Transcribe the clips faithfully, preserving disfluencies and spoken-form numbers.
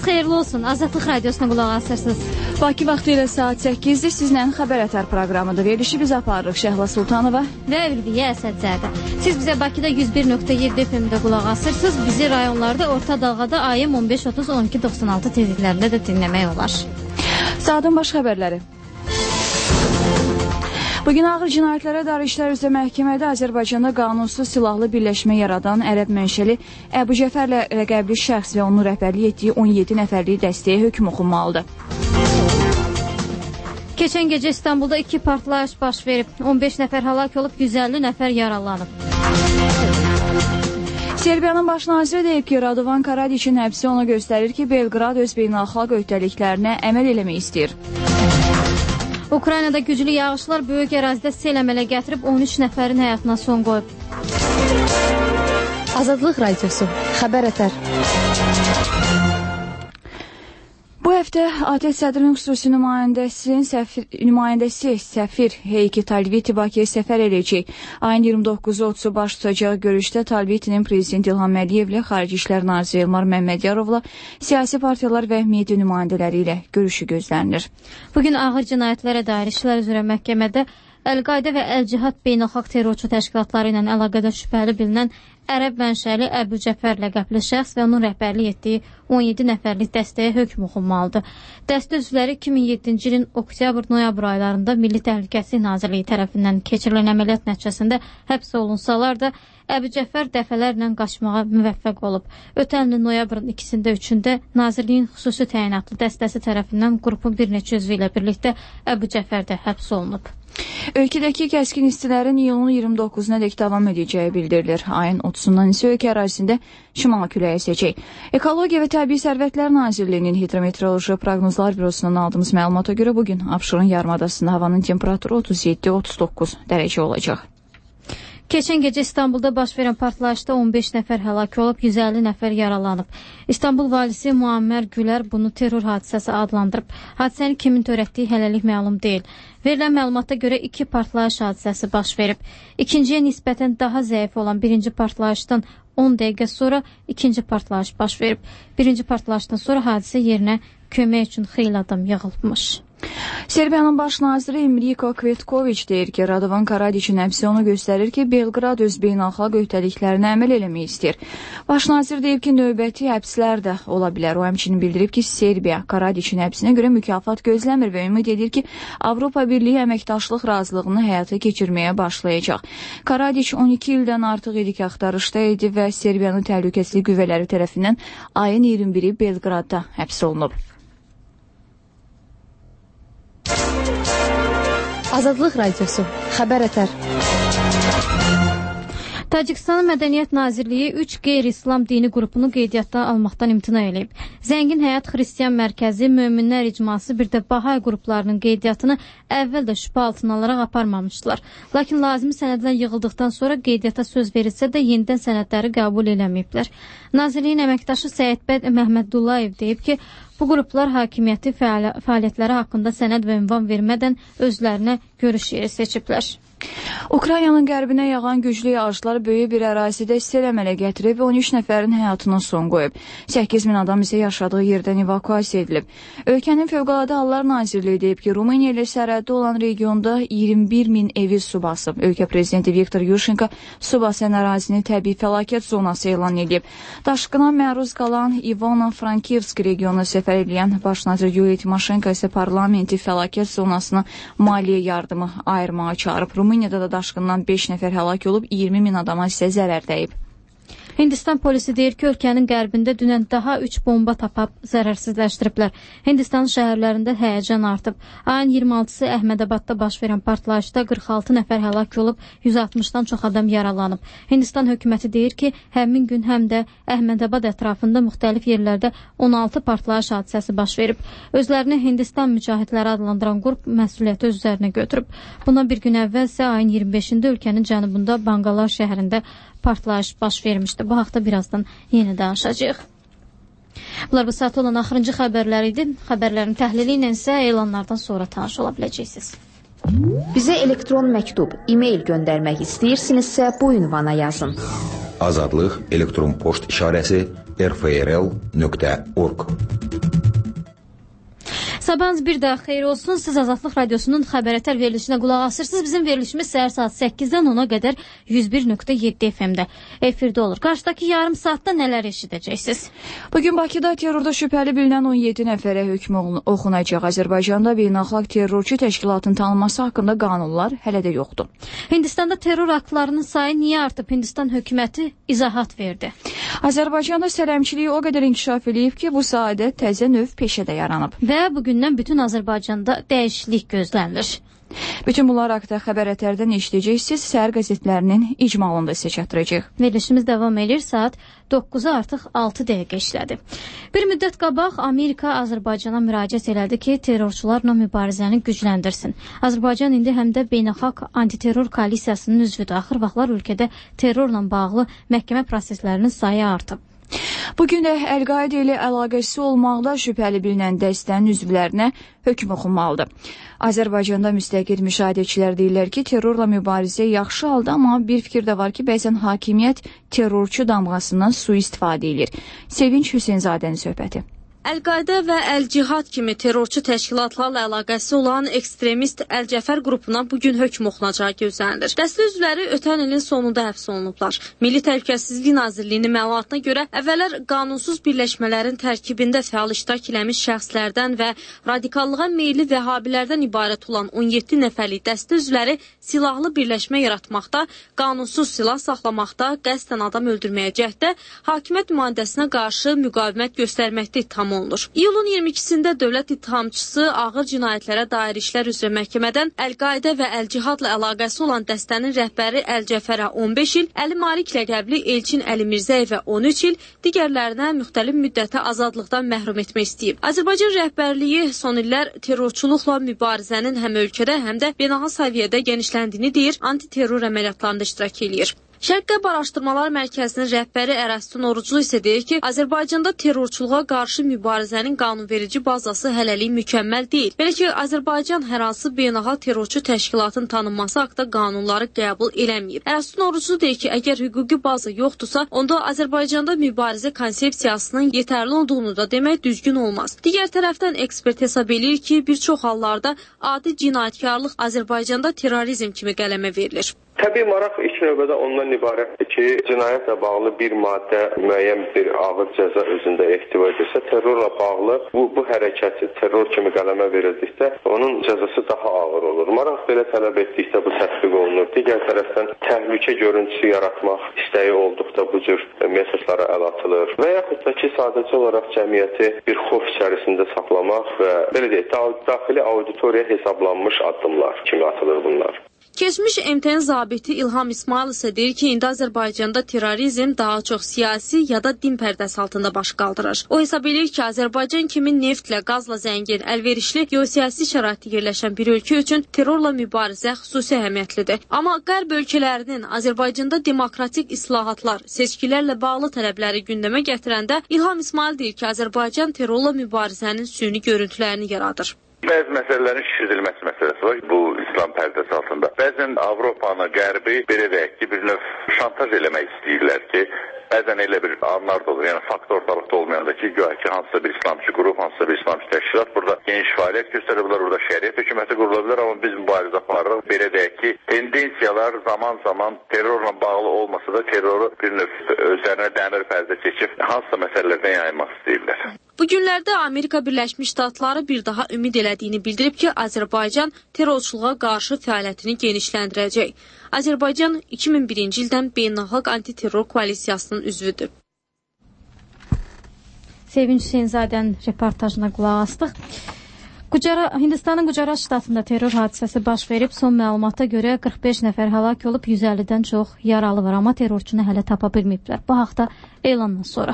xeyirli olsun. Azadlıq Radiosuna qulaq asırsınız. Bakı vaxtı ilə saat səkkizdir. Sizlə Xəbər Ətər proqramıdır. Verilişi biz aparırıq Şəhla Sultanova və Ülviyə Əsədzadə. Siz bizə Bakıda yüz bir nöqtə yeddi F M-də qulaq asırsınız. Bizi rayonlarda orta dalğada A M on beş otuz on iki doxsan altı tezliklərində də dinləmək olar. Saatın baş xəbərləri. Bugün ağır cinayətlərə dair işlər üzrə məhkəmədə Azərbaycanda qanunsuz silahlı birləşmə yaradan ərəb mənşəli Əbu Cəfərlə rəqəbli şəxs və onun rəhbərlik etdiyi on yeddi nəfərlik dəstəyə hökm oxunmalıdır. Keçən gecə İstanbulda iki partlayış baş verib. on beş nəfər həlak olub, yüz əlli nəfər yaralanıb. Serbiyanın baş naziri deyib ki, Radovan Karadiçin həbsi ona göstərir ki, Belqrad öz beynəlxalq öhdəliklərinə əməl eləmək istəyir. Ukraynada güclü yağışlar böyük ərazidə sel əmələ gətirib on üç nəfərin həyatına son qoyub. Azadlıq Radiosu, Xəbər Ətər. Bu həftə A T sədrinin xüsusi nümayəndəsi, səfir, nümayəndəsi səfir Heiki Talviti Bakıya səfər edəcək. Ayın iyirmi doqquzu otuzu baş tutacağı görüşdə Talvitinin prezident İlham Əliyevlə, Xarici İşlər Naziri Elmar Məmmədiyarovla, siyasi partiyalar və media nümayəndələri ilə görüşü gözlənilir. Bugün ağır cinayətlərə dair işlər üzrə məhkəmədə Əl-Qayda və Əl-Cihad beynəlxalq terrorçu təşkilatları ilə əlaqədə şübhəli bilinən ərəb mənşəli Əbu Cəfər ləqəbli şəxs və onun rəhbərlik etdiyi on yeddi nəfərlik dəstəyə hökm oxunmalıdır. Dəstə üzvləri iki min yeddinci ilin oktyabr-noyabr aylarında Milli Təhlükəsizlik Nazirliyi tərəfindən keçirilən əməliyyat nəticəsində həbs olunsalar da, Əbu Cəfər dəfələrlə qaçmağa müvəffəq olub. Ötən ilin noyabrın ikisində üçündə Nazirliyin xüsusi təyinatlı dəstəsi tərəfindən qrupun bir neçə üzvü ilə birlikdə Əbu Cəfər də həbs olunub. Ölkədəki kəskin istilərin iyulun iyirmi doqquzuna dək davam edəcəyi bildirilir. Ayın otuzundan isə ölkə ərazisində şimal küləyi əsəcək. Ekologiya və Təbii Sərvətlər Nazirliyinin Hidrometeoroloji Proqnozlar Bürosundan aldığımız məlumata görə bugün Abşeron yarımadasında havanın temperaturu otuz yeddi otuz doqquz dərəcə olacaq. Keçən gecə İstanbulda baş verən partlayışda on beş nəfər həlak olub, yüz əlli nəfər yaralanıb. İstanbul valisi Muammer Gülər bunu terror hadisəsi adlandırıb. Hadisəni kimin törətdiyi hələlik məlum deyil. Verilən məlumata görə iki partlayış hadisəsi baş verib. İkinciyə nisbətən daha zəif olan birinci partlayışdan on dəqiqə sonra ikinci partlayış baş verib. Birinci partlayışdan sonra hadisə yerinə kömək üçün xeyli adam yığılmış. Serbiyanın baş naziri Imriko Kvetkoviç deyir ki, Radovan Karadiçin həbsi onu göstərir ki, Belqrad öz beynəlxalq öhdəliklərinə əməl eləmək istəyir. Baş nazir deyib ki, növbəti həbslər də ola bilər. O həmçinin bildirib ki, Serbiya Karadiçin həbsinə görə mükafat gözləmir və ümid edir ki, Avropa Birliyi əməkdaşlıq razılığını həyata keçirməyə başlayacaq. Karadiç on iki ildən artıq idi ki, axtarışda idi və Serbiyanın təhlükəsizlik qüvvələri tərəfindən ayın iyirmi biri Belqradda həbs olunub. Azadlıq Radiosu, Xəbər Ətər. Tacikistanın Mədəniyyət Nazirliyi üç qeyri-İslam dini qrupunu qeydiyyatdan almaqdan imtina eləyib. Zəngin Həyat Xristiyan Mərkəzi, Möminlər İcması, bir də Bahay qruplarının qeydiyyatını əvvəl də şübhə altına alaraq aparmamışdılar. Lakin lazımi sənədlər yığıldıqdan sonra qeydiyyata söz verilsə də yenidən sənədləri qəbul eləməyiblər. Nazirliyin əməkdaşı Səidbəd Məhməddullayev deyib ki, bu qruplar hakimiyyəti fəaliyyətləri haqqında sənəd və ünvan vermədən özlərinə görüş yeri seçiblər. Ukraynanın qərbinə yağan güclü yağışlar böyük bir ərazidə sel əmələ gətirib və on üç nəfərin həyatına son qoyub. səkkiz min adam isə yaşadığı yerdən evakuasiya edilib. Ölkənin Fövqəladə Hallar Nazirliyi deyib ki, Rumıniya ilə sərhəddə olan regionda iyirmi bir min evi su basıb. Ölkə prezidenti Viktor Yushchenko su basan ərazini təbii fəlakət zonası elan edib. Daşqına məruz qalan İvano-Frankivsk regionuna səfər edən baş nazir Yuliya Timoşenko isə parlamenti fəlakət zonasına maliyyə yardımı ayırmağa çağırıb. Rumuniyada da daşqından beş nəfər həlak olub, iyirmi min adama isə zərər dəyib. Hindistan polisi deyir ki, ölkənin qərbində dünən daha üç bomba tapıb zərərsizləşdiriblər. Hindistan şəhərlərində həyəcan artıb. Ayın iyirmi altısı Əhmədabadda baş verən partlayışda qırx altı nəfər həlak olub, yüz altmışdan çox adam yaralanıb. Hindistan hökuməti deyir ki, həmin gün həm də Əhmədabad ətrafında müxtəlif yerlərdə on altı partlayış hadisəsi baş verib. Özlərini Hindistan mücahidləri adlandıran qrup məsuliyyəti öz üzərinə götürüb. Buna bir gün əvvəl isə ayın iyirmi beşində ölkənin cənubunda Bangalar şəhərində partlayış baş vermişdi. Bu haqda birazdan yeni danışacağıq. Bunlar bu saat olan axırıncı xəbərlər idi. Xəbərlərin təhlili ilə isə elanlardan sonra tanış ola biləcəksiniz. Bizə elektron məktub, e-mail göndərmək istəyirsinizsə bu ünvana yazın. azadlıq elektron poçt işarəsi r f r l nöqtə org. Sabahınız bir daha xeyir olsun. Siz Azadlıq Radiosunun xəbərətər verilişinə qulaq asırsınız. Bizim verilişimiz səhər saat səkkizdən ona qədər yüz bir nöqtə yeddi F M-də efirdə olur. Qarşıdakı yarım saatda nələr eşidəcəksiniz? Bugün Bakıda terrorda şübhəli bilinən on yeddi nəfərə hökm oxunacaq. Azərbaycanda beynəlxalq terrorçu təşkilatın tanınması haqqında qanunlar hələ də yoxdur. Hindistanda terror aktlarının sayı niyə artıb? Hindistan hökuməti izahat verdi. Azərbaycanda sələmçiliyi o qədər inkişaf edib ki, bu sahədə təzə növ peşə də yaranıb. Və bugündən bütün Azərbaycanda dəyişiklik gözlənilir. Bütün bunlar haqqında xəbərətərdən eşidəcəksiniz. Səhər qəzetlərinin icmalında sizə çatdıracaq. Verilişimiz davam edir. Saat dokkuza artıq altı dəqiqə işlədi. Bir müddət qabaq Amerika Azərbaycana müraciət elədi ki, terrorçularla mübarizəni gücləndirsin. Azərbaycan indi həm də beynəlxalq antiterror koalisiyasının üzvüdür. Axır vaxtlar ölkədə terrorla bağlı məhkəmə proseslərinin sayı artıb. Bugün də Əl-Qaidə ilə əlaqəsi olmaqda şübhəli bilinən dəstənin üzvlərinə hökm oxunmalıdır. Azərbaycanda müstəqil müşahidəçilər deyirlər ki, terrorla mübarizə yaxşı halda, amma bir fikir də var ki, bəzən hakimiyyət terrorçu damğasından sui-istifadə edir. Sevinç Hüseynzadənin söhbəti. Əl-Qaidə və Əl-Cihad kimi terrorçu təşkilatlarla əlaqəsi olan ekstremist Əl-Cəfər qrupuna bugün hökm oxunacağı gözlənilir. Dəstə üzvləri ötən ilin sonunda həbs olunublar. Milli Təhlükəsizlik Nazirliyinin məlumatına görə əvvəllər qanunsuz birləşmələrin tərkibində fəal iştirak eləmiş şəxslərdən və radikallığa meyilli vəhabilərdən ibarət olan on yeddi nəfərlik dəstə üzvləri silahlı birləşmə yaratmaqda, qanunsuz silah saxlamaqda, qəsdən adam öldürməyə cəhddə, hakimiyyət nümayəndəsinə qarşı müqavimət göstərməkdə ittiham olunur. İyulun iyirmi ikisində dövlət ittihamçısı ağır cinayətlərə dair işlər üzrə məhkəmədən Əl-Qaidə və Əl-Cihadla əlaqəsi olan dəstənin rəhbəri Əl-Cəfərə on beş il, Əli Malik ləqəbli Elçin Əli Mirzəyevə on üç il, digərlərinə müxtəlif müddətə azadlıqdan məhrum etmək istəyib. Azərbaycan rəhbərliyi son illər terrorçuluqla mübarizənin həm ölkədə, həm də beynəlxalq səviyyədə genişləndiyini deyir, antiterror əməliyyatlarında iştirak edir. Şərq Araşdırmalar Mərkəzinin rəhbəri Ərəstun Oruclu isə deyir ki, Azərbaycanda terrorçuluğa qarşı mübarizənin qanunverici bazası hələlik mükəmməl deyil. Belə ki, Azərbaycan hər hansı beynəlxalq terrorçu təşkilatın tanınması haqqında qanunları qəbul eləməyib. Ərəstun Oruclu deyir ki, əgər hüquqi baza yoxdursa, onda Azərbaycanda mübarizə konsepsiyasının yetərli olduğunu da demək düzgün olmaz. Digər tərəfdən ekspert hesab edir ki, bir çox hallarda adi cinayətkarlıq Azərbaycanda terrorizm kimi qələmə verilir. Təbii maraq ilk növbədə ondan ibarətdir ki, cinayətlə bağlı bir maddə müəyyən bir ağır cəza özündə ehtiva edirsə, terrorla bağlı bu, bu hərəkət terror kimi qələmə verildikdə onun cəzası daha ağır olur. Maraq belə tələb etdikdə bu tətbiq olunur. Digər tərəfdən təhlükə görüntüsü yaratmaq istəyi olduqda bu cür mesajlara əl atılır. Və yaxud da ki, sadəcə olaraq cəmiyyəti bir xof içərisində saxlamaq və belə deyək, daxili auditoriya hesablanmış addımlar kimi atılır bunlar. Keçmiş M T N zabiti İlham İsmail isə deyir ki, indi Azərbaycanda terrorizm daha çox siyasi ya da din pərdəsi altında baş qaldırır. O hesab edir ki, Azərbaycan kimi neftlə, qazla zəngin, əlverişli geosiyasi şəraitdə yerləşən bir ölkə üçün terrorla mübarizə xüsusi əhəmiyyətlidir. Amma qərb ölkələrinin Azərbaycanda demokratik islahatlar, seçkilərlə bağlı tələbləri gündəmə gətirəndə İlham İsmail deyir ki, Azərbaycan terrorla mübarizənin süni görüntülərini yaradır. Bəzi məsələlərin şişirdilməsi məsələsi var bu İslam pərdəsi altında. Bəzən Avropanı, Qərbi belə deyək ki, bir növ şantaj eləmək istəyirlər ki, bəzən elə bir anlar da olur. Yəni fakt ortalıqda olmayanda ki, güya ki, hansısa bir İslamçı qrup, hansısa bir İslamçı təşkilat burada geniş fəaliyyət göstəriblər, burada şəriət hökuməti qurula bilər, amma biz mübarizə aparırıq. Belə deyək ki, tendensiyalar zaman-zaman terrorla bağlı olmasa da terroru bir növ özlərinə dəmir pərdə çəkib hansısa məsələlərdən yayılmaq istəyirlər. Bu günlərdə Amerika Birləşmiş Ştatları bir daha ümid elədiyini bildirib ki, Azərbaycan terrorçuluğa qarşı fəaliyyətini genişləndirəcək. Azərbaycan iki min birinci ildən beynəlxalq antiterror koalisiyasının üzvüdür. Sevinç Hüseynzadənin reportajına qulaq asdıq. Qucara, Hindistanın Qucarat ştatında terror hadisəsi baş verib. Son məlumata görə qırx beş nəfər həlak olub, yüz əllidən çox yaralı var, amma terrorçunu hələ tapa bilməyiblər. Bu haqda elandan sonra.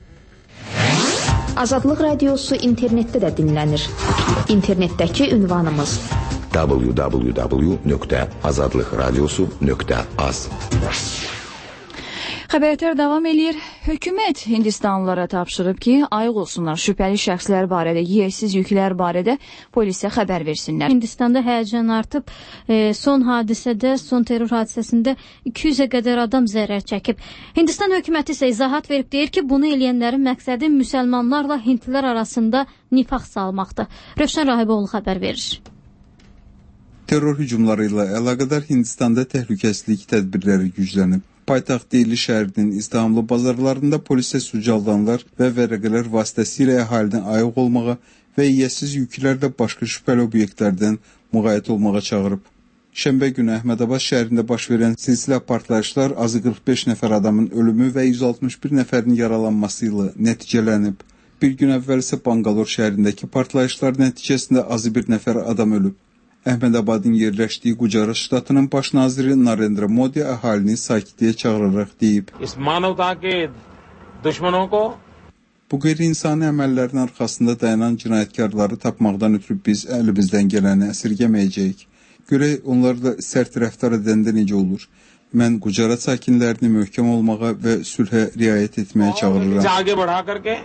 Azadlıq Radiosu internetdə də dinlənir. İnternetdəki ünvanımız w w w nöqtə azadlıq radiosu nöqtə az. Xəbərlər davam eləyir. Hökumət Hindistanlılara tapşırıb ki, ayıq olsunlar, şübhəli şəxslər barədə, yiyəsiz yüklər barədə polisə xəbər versinlər. Hindistanda həyəcan artıb, e, son hadisədə, son terror hadisəsində iki yüzə qədər adam zərər çəkib. Hindistan hökuməti isə izahat verib deyir ki, bunu eləyənlərin məqsədi müsəlmanlarla hindlilər arasında nifaq salmaqdır. Rövşən Rahiboğlu xəbər verir. Terror hücumları ilə əlaqədar Hindistanda təhlükəsizlik tədbirləri güclənib. Paytaxt Dehli şəhərinin izdihamlı bazarlarında polisə sucaldanlar və vərəqələr vasitəsilə əhalini ayıq olmağa və yiyəsiz yüklərlə başqa şübhəli obyektlərdən müğayət olmağa çağırıb. Şənbə günü Əhmədabad şəhərində baş verən silsilə partlayışlar azı qırx beş nəfər adamın ölümü və yüz altmış bir nəfərin yaralanması ilə nəticələnib. Bir gün əvvəl isə Bangalore şəhərindəki partlayışlar nəticəsində azı bir nəfər adam ölüb. Əhmədabadın yerləşdiyi Gujarat ştatının baş naziri Narendra Modi əhalini sakitliyə çağıraraq deyib. Bu qeyri-insani əməllərin arxasında dayanan cinayətkarları tapmaqdan ötürü biz əlimizdən gələni əsirgəməyəcəyik. Görək onlarla sərt rəftar edəndə necə olur. Mən Gujarat sakinlərini möhkəm olmağa və sülhə riayət etməyə çağırıram.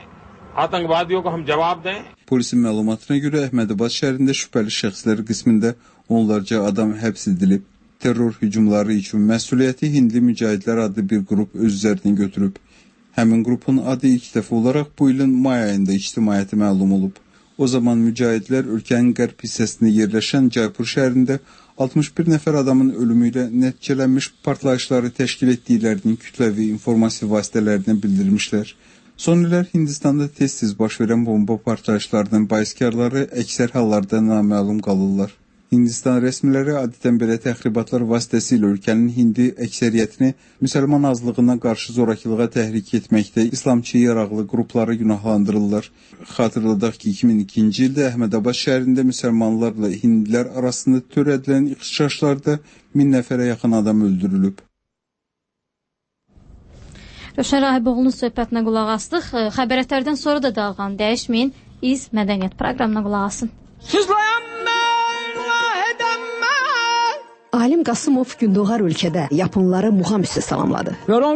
Polisin məlumatına görə Əhmədabad şəhərində şübhəli şəxslər qismində onlarca adam həbs edilib. Terror hücumları üçün məsuliyyəti Hindli Mücahidlər adlı bir qrup öz üzərinə götürüb. Həmin qrupun adı ilk dəfə olaraq bu ilin may ayında ictimaiyyətə məlum olub. O zaman mücahidlər ölkənin qərb hissəsində yerləşən Jaipur şəhərində altmış bir nəfər adamın ölümü ilə nəticələnmiş partlayışları təşkil etdiklərini kütləvi informasiya vasitələrinə bildirmişlər. Son illər Hindistanda tez-tez baş verən bomba partlayışlarının baiskarları əksər hallarda naməlum qalırlar. Hindistan rəsmiləri adətən belə təxribatlar vasitəsilə ölkənin hindi əksəriyyətini müsəlman azlığına qarşı zorakılığa təhrik etməkdə İslamçı yaraqlı qrupları günahlandırırlar. Xatırladaq ki, iki min ikinci ildə Əhmədabad şəhərində müsəlmanlarla hindilər arasında törədilən ixtişaşlarda min nəfərə yaxın adam öldürülüb. Rövşən Rahiboğlu'nun söhbətinə qulaq astıq. Xəbərətlərdən sonra da dalğanı dəyişməyin. İz Mədəniyyət proqramına qulaq asın. Alim Qasımov gündoğar ölkədə Yaponları muğam üstə salamladı.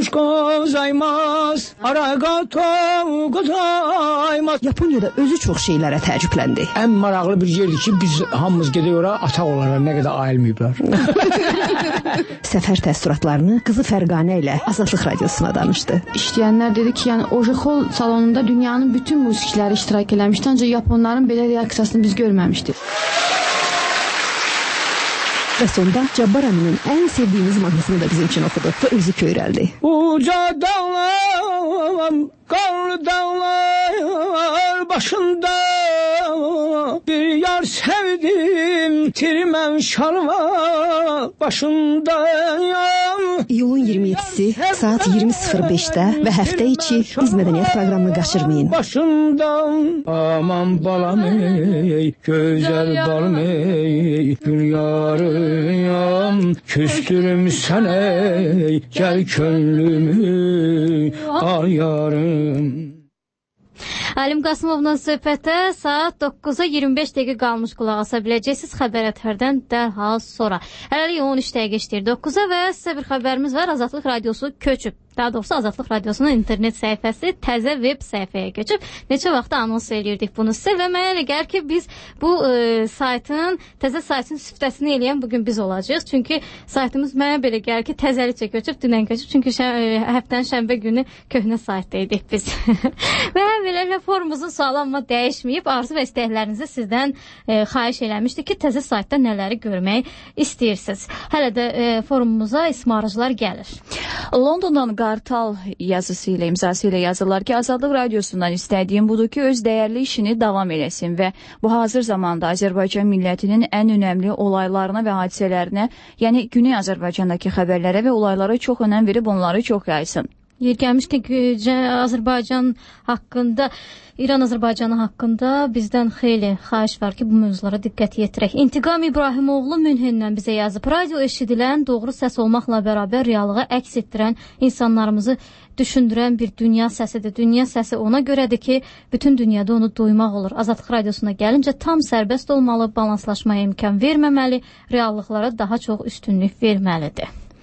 Yaponiyada özü çox şeylərə təəccübləndi. Ən maraqlı bir yerdir ki, biz hamımız gedək ora, ataq olaraq nə qədər ayılmayıblar. Səfər təəssüratlarını qızı Fərqanə ilə Azadlıq Radiosuna danışdı. İşləyənlər dedi ki, yəni Ojixol salonunda dünyanın bütün musiqiləri iştirak eləmişdi, ancaq Yaponların belə reaksiyasını biz görməmişdik. Və sonda Cabbar əminin ən sevdiyimiz mahnısını da bizim üçün oxudu və özü köyrəldi. Uca dağlar, qarlı dağlar başında bir yar sevdim, tirmən şalvar başındayam. İyulun iyirmi yedisi saat iyirmi sıfır beşdə və həftə içi İz Mədəniyyət proqramını qaçırmayın. Başından aman balam ey, gözəl balım ey, gül yarıyam, küstürmüsən ey, gəl könlümü al yarım. Alim Qasımovla söhbətə saat doqquza iyirmi beş dəqiqə qalmış qulaq asa biləcəksiniz xəbərətlərdən dərhal sonra. Hələlik on üç dəqiqə işləyir doqquza və sizə bir xəbərimiz var. Azadlıq Radiosu köçüb. Daha doğrusu Azadlıq Radiosunun internet səhifəsi təzə web səhifəyə köçüb. Neçə vaxtda anons eləyirdik bunu sizə və mənə elə gəlir ki, biz bu e, saytın, təzə saytın süftəsini eləyən bugün biz olacağıq. Çünki saytımız mənə belə gəlir ki, təzəlikcə köçüb, dünən köçüb. Çünki şə, e, həftənin şənbə günü köhnə saytdaydik biz. Və beləliklə forumumuzun sualı amma dəyişməyib. Arzu və istəklərinizi sizdən e, xahiş eləmişdik ki, təzə saytda nələri görmək istəyirsiniz. Hələ də e, forumumuza ismarıcılar gəlir. Londondan Qartal yazısı ilə, imzası ilə yazırlar ki, Azadlıq Radiosundan istədiyim budur ki, öz dəyərli işini davam eləsin və bu hazır zamanda Azərbaycan millətinin ən önəmli olaylarına və hadisələrinə, yəni Güney Azərbaycandakı xəbərlərə və olaylara çox önəm verib onları çox yaysın. Yer gəlmiş ki, Azərbaycan haqqında, İran Azərbaycanı haqqında bizdən xeyli xahiş var ki, bu mövzulara diqqət yetirək. İntiqam İbrahimoğlu Münhendən bizə yazıb. Radio eşidilən, doğru səs olmaqla bərabər reallığa əks etdirən, insanlarımızı düşündürən bir dünya səsidir. Dünya səsi ona görədir ki, bütün dünyada onu duymaq olur. Azadlıq Radiosuna gəlincə tam sərbəst olmalı, balanslaşmaya imkan verməməli, reallıqlara daha çox üstünlük verməlidir.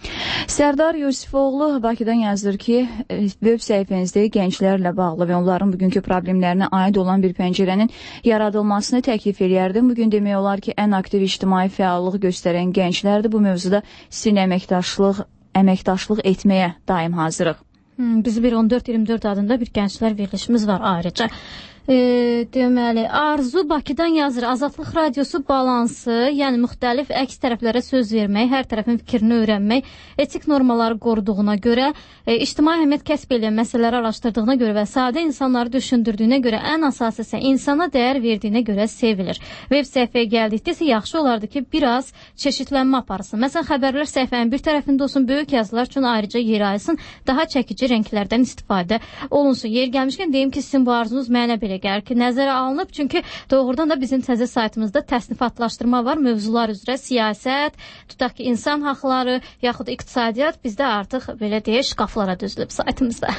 Sərdar Yusifoğlu Bakıdan yazır ki, web səhifənizdə gənclərlə bağlı və onların bugünkü problemlərinə aid olan bir pəncərənin yaradılmasını təklif edərdim. Bugün demək olar ki, ən aktiv ictimai fəallıq göstərən gənclərdir. Bu mövzuda sizinlə əməkdaşlıq, əməkdaşlıq etməyə daim hazırıq. Hmm, bizim bir on dörd iyirmi dörd adında bir gənclər verilişimiz var ayrıca. E, deməli, Arzu Bakıdan yazır. Azadlıq radiosu balansı, yəni müxtəlif əks tərəflərə söz vermək, hər tərəfin fikrini öyrənmək, etik normaları qoruduğuna görə, e, ictimai əhəmiyyət kəsb edən məsələləri araşdırdığına görə və sadə insanları düşündürdüyünə görə, ən əsası isə insana dəyər verdiyinə görə sevilir. Web səhifəyə gəldikdə isə yaxşı olardı ki, biraz çeşidlənmə aparsın. Məsələn, xəbərlər səhifənin bir tərəfində olsun, böyük yazılar üçün ayrıca yer ayırsın, daha çəkici rənglərdən istifadə olunsun. Yer gəlmişkən deyim ki, sizin bu arzunuz mənə belə gəlir ki, nəzərə alınıb, çünki doğrudan da bizim təzə saytımızda təsnifatlaşdırma var, mövzular üzrə siyasət, tutaq ki, insan haqları, yaxud iqtisadiyyat bizdə artıq belə deyək, şkaflara düzülüb saytımızda.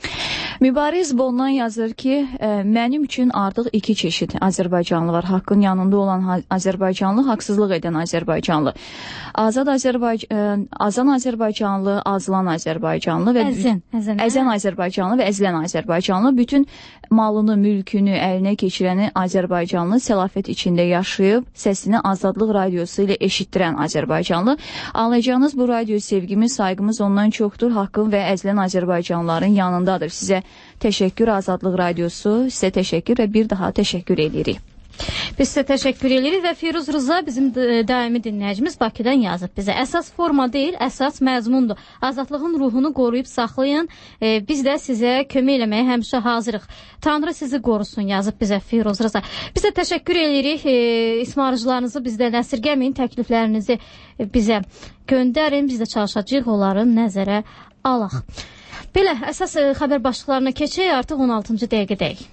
Mübariz Bondan yazır ki, e, mənim üçün artıq iki çeşid Azərbaycanlı var. Haqqın yanında olan Azərbaycanlı, haqsızlıq edən Azərbaycanlı. Azad Azərbayc e, azan Azərbaycanlı, azılan Azərbaycanlı və əzən, əzən, əzən Azərbaycanlı və əzilən Azərbaycanlı, bütün malını, mülkünü əlinə keçirəni Azərbaycanlı, səlafət içində yaşayıb, səsini Azadlıq radiosu ilə eşitdirən Azərbaycanlı. Anlayacağınız bu radio sevgimiz, saygımız ondan çoxdur. Haqqın və əzilən Azərbaycanlıların yanındadır. Sizə təşəkkür Azadlıq radiosu, sizə təşəkkür və bir daha təşəkkür edirik. Biz sizə təşəkkür edirik və Firuz Rıza bizim daimi dinləyicimiz Bakıdan yazıb bizə. Əsas forma deyil, əsas məzmundur. Azadlığın ruhunu qoruyub saxlayın. E, biz də sizə kömək eləməyə həmişə hazırıq. Tanrı sizi qorusun yazıb bizə Firuz Rıza. Biz də təşəkkür edirik. E, ismarıcılarınızı bizdən əsirgəməyin, təkliflərinizi bizə göndərin. Biz də çalışacağıq, onları nəzərə alaq. Belə, əsas ə, xəbər başlıqlarına keçək, artıq on altıncı dəqiqədəyik.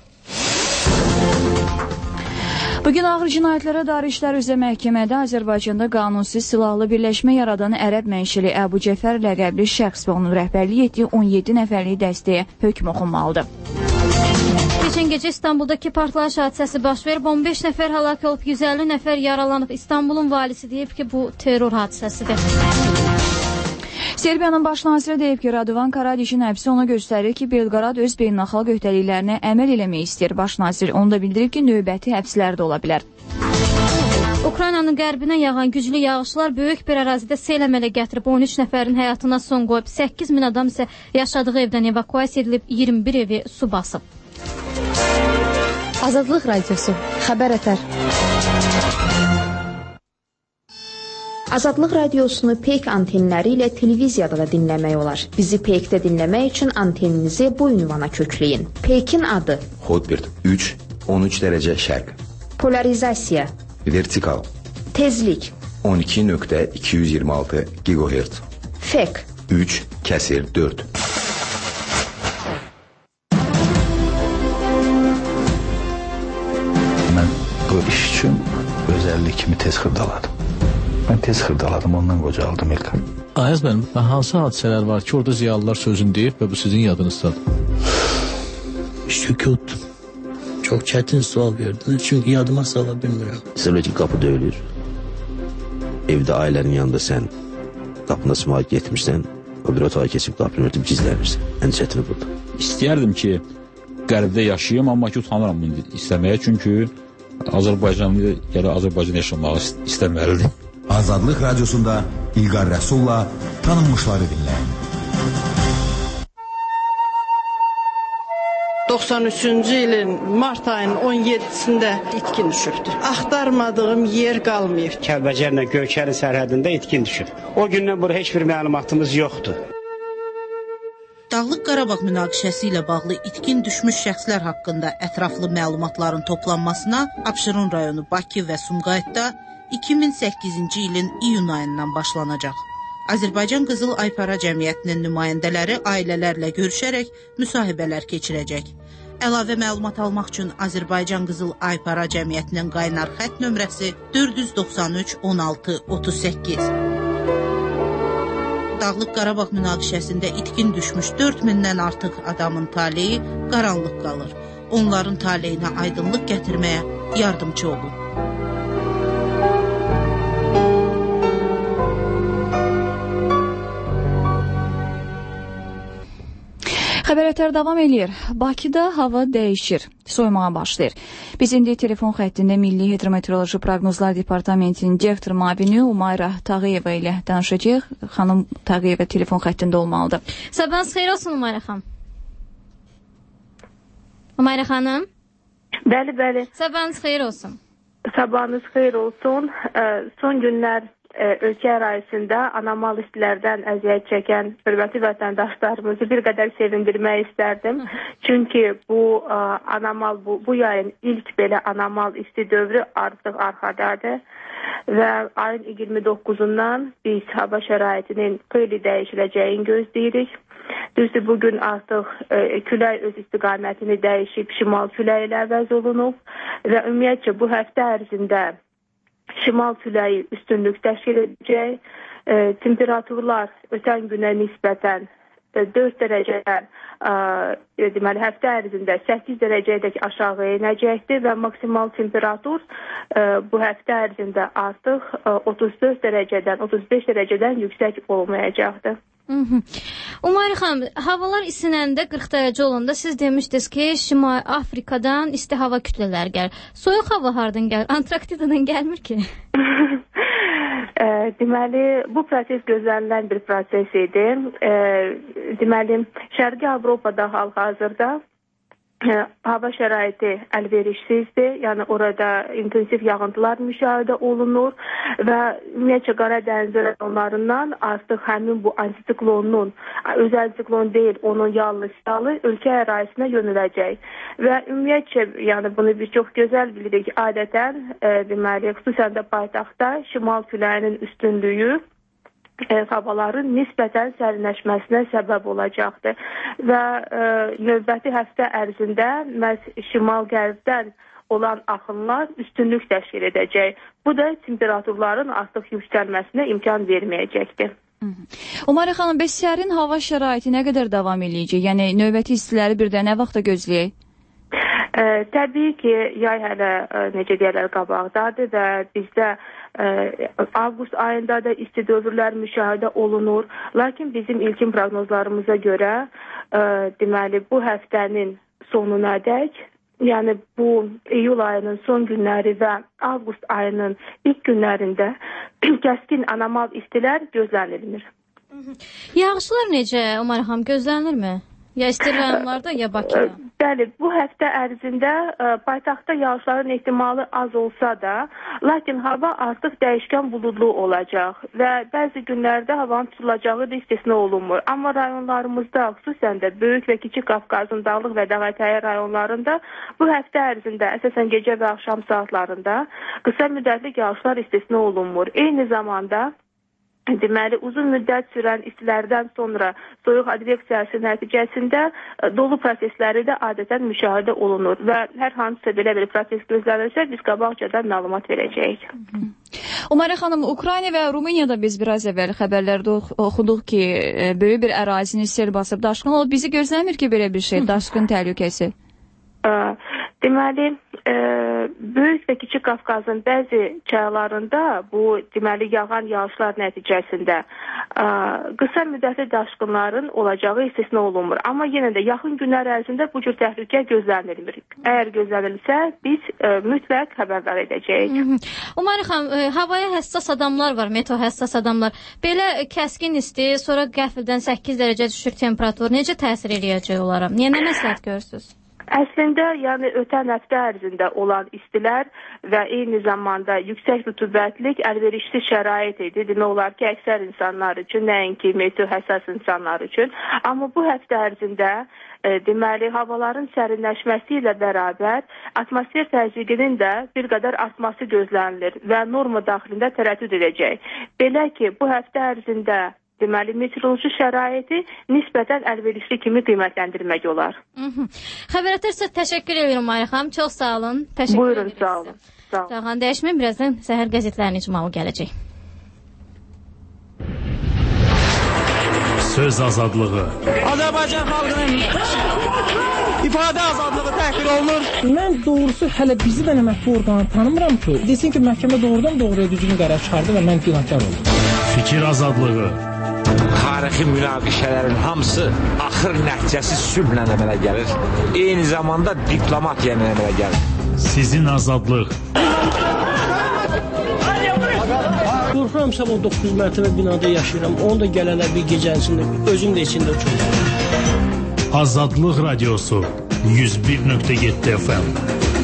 Bugün ağır cinayətlərə dair işlər üzrə məhkəmədə Azərbaycanda qanunsuz silahlı birləşmə yaradan ərəb mənşeli Əbu Cəfər ləqəbli şəxs və onun rəhbərlik etdiyi on yeddi nəfərlik dəstəyə hökm oxunmalıdır. Keçən gecə İstanbuldakı partlayış hadisəsi baş verib, on beş nəfər həlak olub, yüz əlli nəfər yaralanıb. İstanbulun valisi deyib ki, bu terror hadisəsidir. Serbiyanın baş naziri deyib ki, Radovan Karadiçin həbsi ona göstərir ki, Belqarad öz beynəlxalq öhdəliklərinə əməl eləmək istəyir. Baş nazir onu da bildirib ki, növbəti həbslər də ola bilər. Ukraynanın qərbinə yağan güclü yağışlar böyük bir ərazidə sel əmələ gətirib, on üç nəfərin həyatına son qoyub, səkkiz min adam isə yaşadığı evdən evakuasiya edilib, iyirmi bir evi su basıb. Azadlıq radiosu, xəbər ətər. Azadlıq radiosunu peyk antenləri ilə televiziyada da dinləmək olar. Bizi peykdə dinləmək üçün anteninizi bu ünvana kökləyin. Peykin adı Hotbird üç on üç dərəcə şərq. Polarizasiya Vertikal. Tezlik on iki nöqtə iki yüz iyirmi altı gigahertz. Fek üç kəsir dörd. Mən bu iş üçün özəllik kimi tez xırdaladım. Mən tez xırdaladım, ondan qocaldım İlqar. Ayaz mənim, hansı hadisələr var ki, orada ziyalılar sözünü deyib və bu sizin yadınızdadır? Sükut. Çox çətin sual verdiniz, çünki yadıma sala bilmirəm. Məsələn ki, qapı döyülür. Evdə ailənin yanında sən qapına sımağa getmirsən, o bir otağa keçib qapını örtüb gizlənirsən. Ən çətini budur. İstəyərdim ki, qərbdə yaşayayım, amma ki, utanıram bunu istəməyə, çünki Azərbaycanlı gələ Azərbaycan yaşamağı istəməlidir. Azadlıq radiosunda İlqar Rəsulla tanınmışları dinləyin. doxsan üçüncü ilin mart ayının on yeddisində itkin düşübdür. Axtarmadığım yer qalmayıb. Kəlbəcərlə Göyçərin sərhədində itkin düşüb. O gündən bura heç bir məlumatımız yoxdur. Dağlıq Qarabağ münaqişəsi ilə bağlı itkin düşmüş şəxslər haqqında ətraflı məlumatların toplanmasına Abşeron rayonu Bakı və Sumqayıtda iki min səkkizinci ilin iyun ayından başlanacaq. Azərbaycan Qızıl Aypara Cəmiyyətinin nümayəndələri ailələrlə görüşərək müsahibələr keçirəcək. Əlavə məlumat almaq üçün Azərbaycan Qızıl Aypara Cəmiyyətinin qaynar xətt nömrəsi dörd yüz doxsan üç on altı otuz səkkiz. Dağlıq Qarabağ münaqişəsində itkin düşmüş dörd mindən artıq adamın taleyi qaranlıq qalır. Onların taleyinə aydınlıq gətirməyə yardımcı olun. Xəbər ötər davam eləyir. Bakıda hava dəyişir, soymağa başlayır. Biz indi telefon xəttində Milli Hidrometeoroloji Proqnozlar Departamentinin direktor müavini Umayra Tağıyeva ilə danışacağıq. Xanım Tağıyeva telefon xəttində olmalıdır. Sabahınız xeyir olsun Umayra xanım. Umayra xanım. Bəli, bəli. Sabahınız xeyir olsun. Sabahınız xeyir olsun. Son günlər ölkə ərazisində anomal istilərdən əziyyət çəkən hörmətli vətəndaşlarımızı bir qədər sevindirmək istərdim. Çünki bu anomal, bu, bu yayın ilk belə anomal isti dövrü artıq arxadadır və ayın iyirmi doqquzundan biz hava şəraitinin xeyli dəyişiləcəyini gözləyirik. Düzdür, bugün artıq e, külək öz istiqamətini dəyişib, şimal küləyi ilə əvəz olunub və ümumiyyətcə bu həftə ərzində şimal küləyi üstünlük təşkil edəcək. E, temperaturlar ötən günə nisbətən e, dörd dərəcədən e, deməli, həftə ərzində səkkiz dərəcədək aşağı inəcəkdir və maksimal temperatur e, bu həftə ərzində artıq e, otuz dörd dərəcədən otuz beş dərəcədən yüksək olmayacaqdır. Umayra xanım, havalar isinəndə qırx dərəcə olanda siz demişdiniz ki, Şimal Afrikadan isti hava kütlələri gəlir. Soyuq hava hardan gəlir? Antarktidadan gəlmir ki? e, deməli, bu proses gözlənilən bir proses idi. E, deməli, Şərqi Avropada hal-hazırda hava şəraiti əlverişsizdir, yəni orada intensiv yağıntılar müşahidə olunur və ümumiyyətcə Qara Dəniz rayonlarından artıq həmin bu antisiklonun, öz antisiklon deyil, onun yallı siyalı ölkə ərazisinə yönələcək və ümumiyyətcə, yəni bunu biz çox gözəl bilirik, adətən e, deməli, xüsusən də paytaxtda şimal küləyinin üstünlüyü E, havaların nisbətən sərinləşməsinə səbəb olacaqdır və e, növbəti həftə ərzində məhz şimal-qərbdən olan axınlar üstünlük təşkil edəcək. Bu da temperaturların artıq yüksəlməsinə imkan verməyəcəkdir. Umarə xanım, bəs sərin hava şəraiti nə qədər davam eləyəcək? Yəni növbəti istiləri bir də nə vaxta gözləyək? E, təbii ki, yay hələ e, necə deyərlər qabaqdadır və bizdə e, avqust ayında da isti dövrlər müşahidə olunur. Lakin bizim ilkin proqnozlarımıza görə e, deməli bu həftənin sonuna dək, yəni bu iyul ayının son günləri və avqust ayının ilk günlərində kəskin anomal istilər gözlənilmir. Yağışlar necə, Umayra xanım, gözlənilirmi? Ya isti rayonlarda, ya Bakıda? Bəli, bu həftə ərzində ə, paytaxtda yağışların ehtimalı az olsa da, lakin hava artıq dəyişkən buludlu olacaq və bəzi günlərdə havanın tutulacağı da istisna olunmur. Amma rayonlarımızda, xüsusən də Böyük və Kiçik Qafqazın dağlıq və dağətəyi rayonlarında bu həftə ərzində, əsasən gecə və axşam saatlarında qısa müddətli yağışlar istisna olunmur. Eyni zamanda deməli, uzun müddət sürən istilərdən sonra soyuq adveksiyası nəticəsində dolu prosesləri də adətən müşahidə olunur və hər hansısa belə bir proses gözlənirsə, biz qabaqcadan məlumat verəcəyik. Umarə xanım, Ukrayna və Rumuniyada biz biraz əvvəl xəbərlərdə oxuduq ki, böyük bir ərazini sel basıb daşqın olub. Bizi gözləmir ki, belə bir şey, daşqın təhlükəsi? Deməli, e, Böyük və Kiçik Qafqazın bəzi çaylarında bu deməli yağan yağışlar nəticəsində e, qısa müddətli daşqınların olacağı istisna olunmur. Amma yenə də yaxın günlər ərzində bu cür təhlükə gözlənilmir. Əgər gözlənilsə, biz e, mütləq xəbərdar edəcəyik. Umarə xanım, e, havaya həssas adamlar var, meteo həssas adamlar. Belə kəskin isti, sonra qəfildən səkkiz dərəcə düşür temperatur. Necə təsir eləyəcək onlara? Niyə nə məsləhət görürsünüz? Əslində, yəni ötən həftə ərzində olan istilər və eyni zamanda yüksək rütubətlik əlverişli şərait idi. Demək olar ki, əksər insanlar üçün, nəinki meteo həssas insanlar üçün. Amma bu həftə ərzində e, deməli, havaların sərinləşməsi ilə bərabər atmosfer təzyiqinin də bir qədər artması gözlənilir və norma daxilində tərəddüd edəcək. Belə ki, bu həftə ərzində deməli, meteoroloji şəraiti nisbətən əlverişli kimi qiymətləndirmək olar. Xəbərətər sizə təşəkkür edirəm, Umayra xanım. Çox sağ olun. Təşəkkür Buyurun, edirik sağ olun. Sağ olun. Sağ olun. Dəyişməyin, birazdan səhər qəzetlərinin icmalı gələcək. Söz azadlığı. Azərbaycan xalqının ifadə azadlığı təhqir olunur. Mən doğrusu hələ bizi də əməkli orqanı tanımıram ki, desin ki, məhkəmə doğrudan doğruya düzgün qərar çıxardı və mən günahkar oldum. Fikir azadlığı. tarixi münaqişələrin hamısı axır nəticəsi sülhlə əmələ gəlir. Eyni zamanda diplomatiya ilə əmələ gəlir. Sizin azadlıq. Qorxuram, sabah doqquz mərtəbə binada yaşayıram. Onu da gələnə bir gecənsində, özüm də içində uçurum. Azadlıq Radiosu yüz bir nöqtə yeddi F M.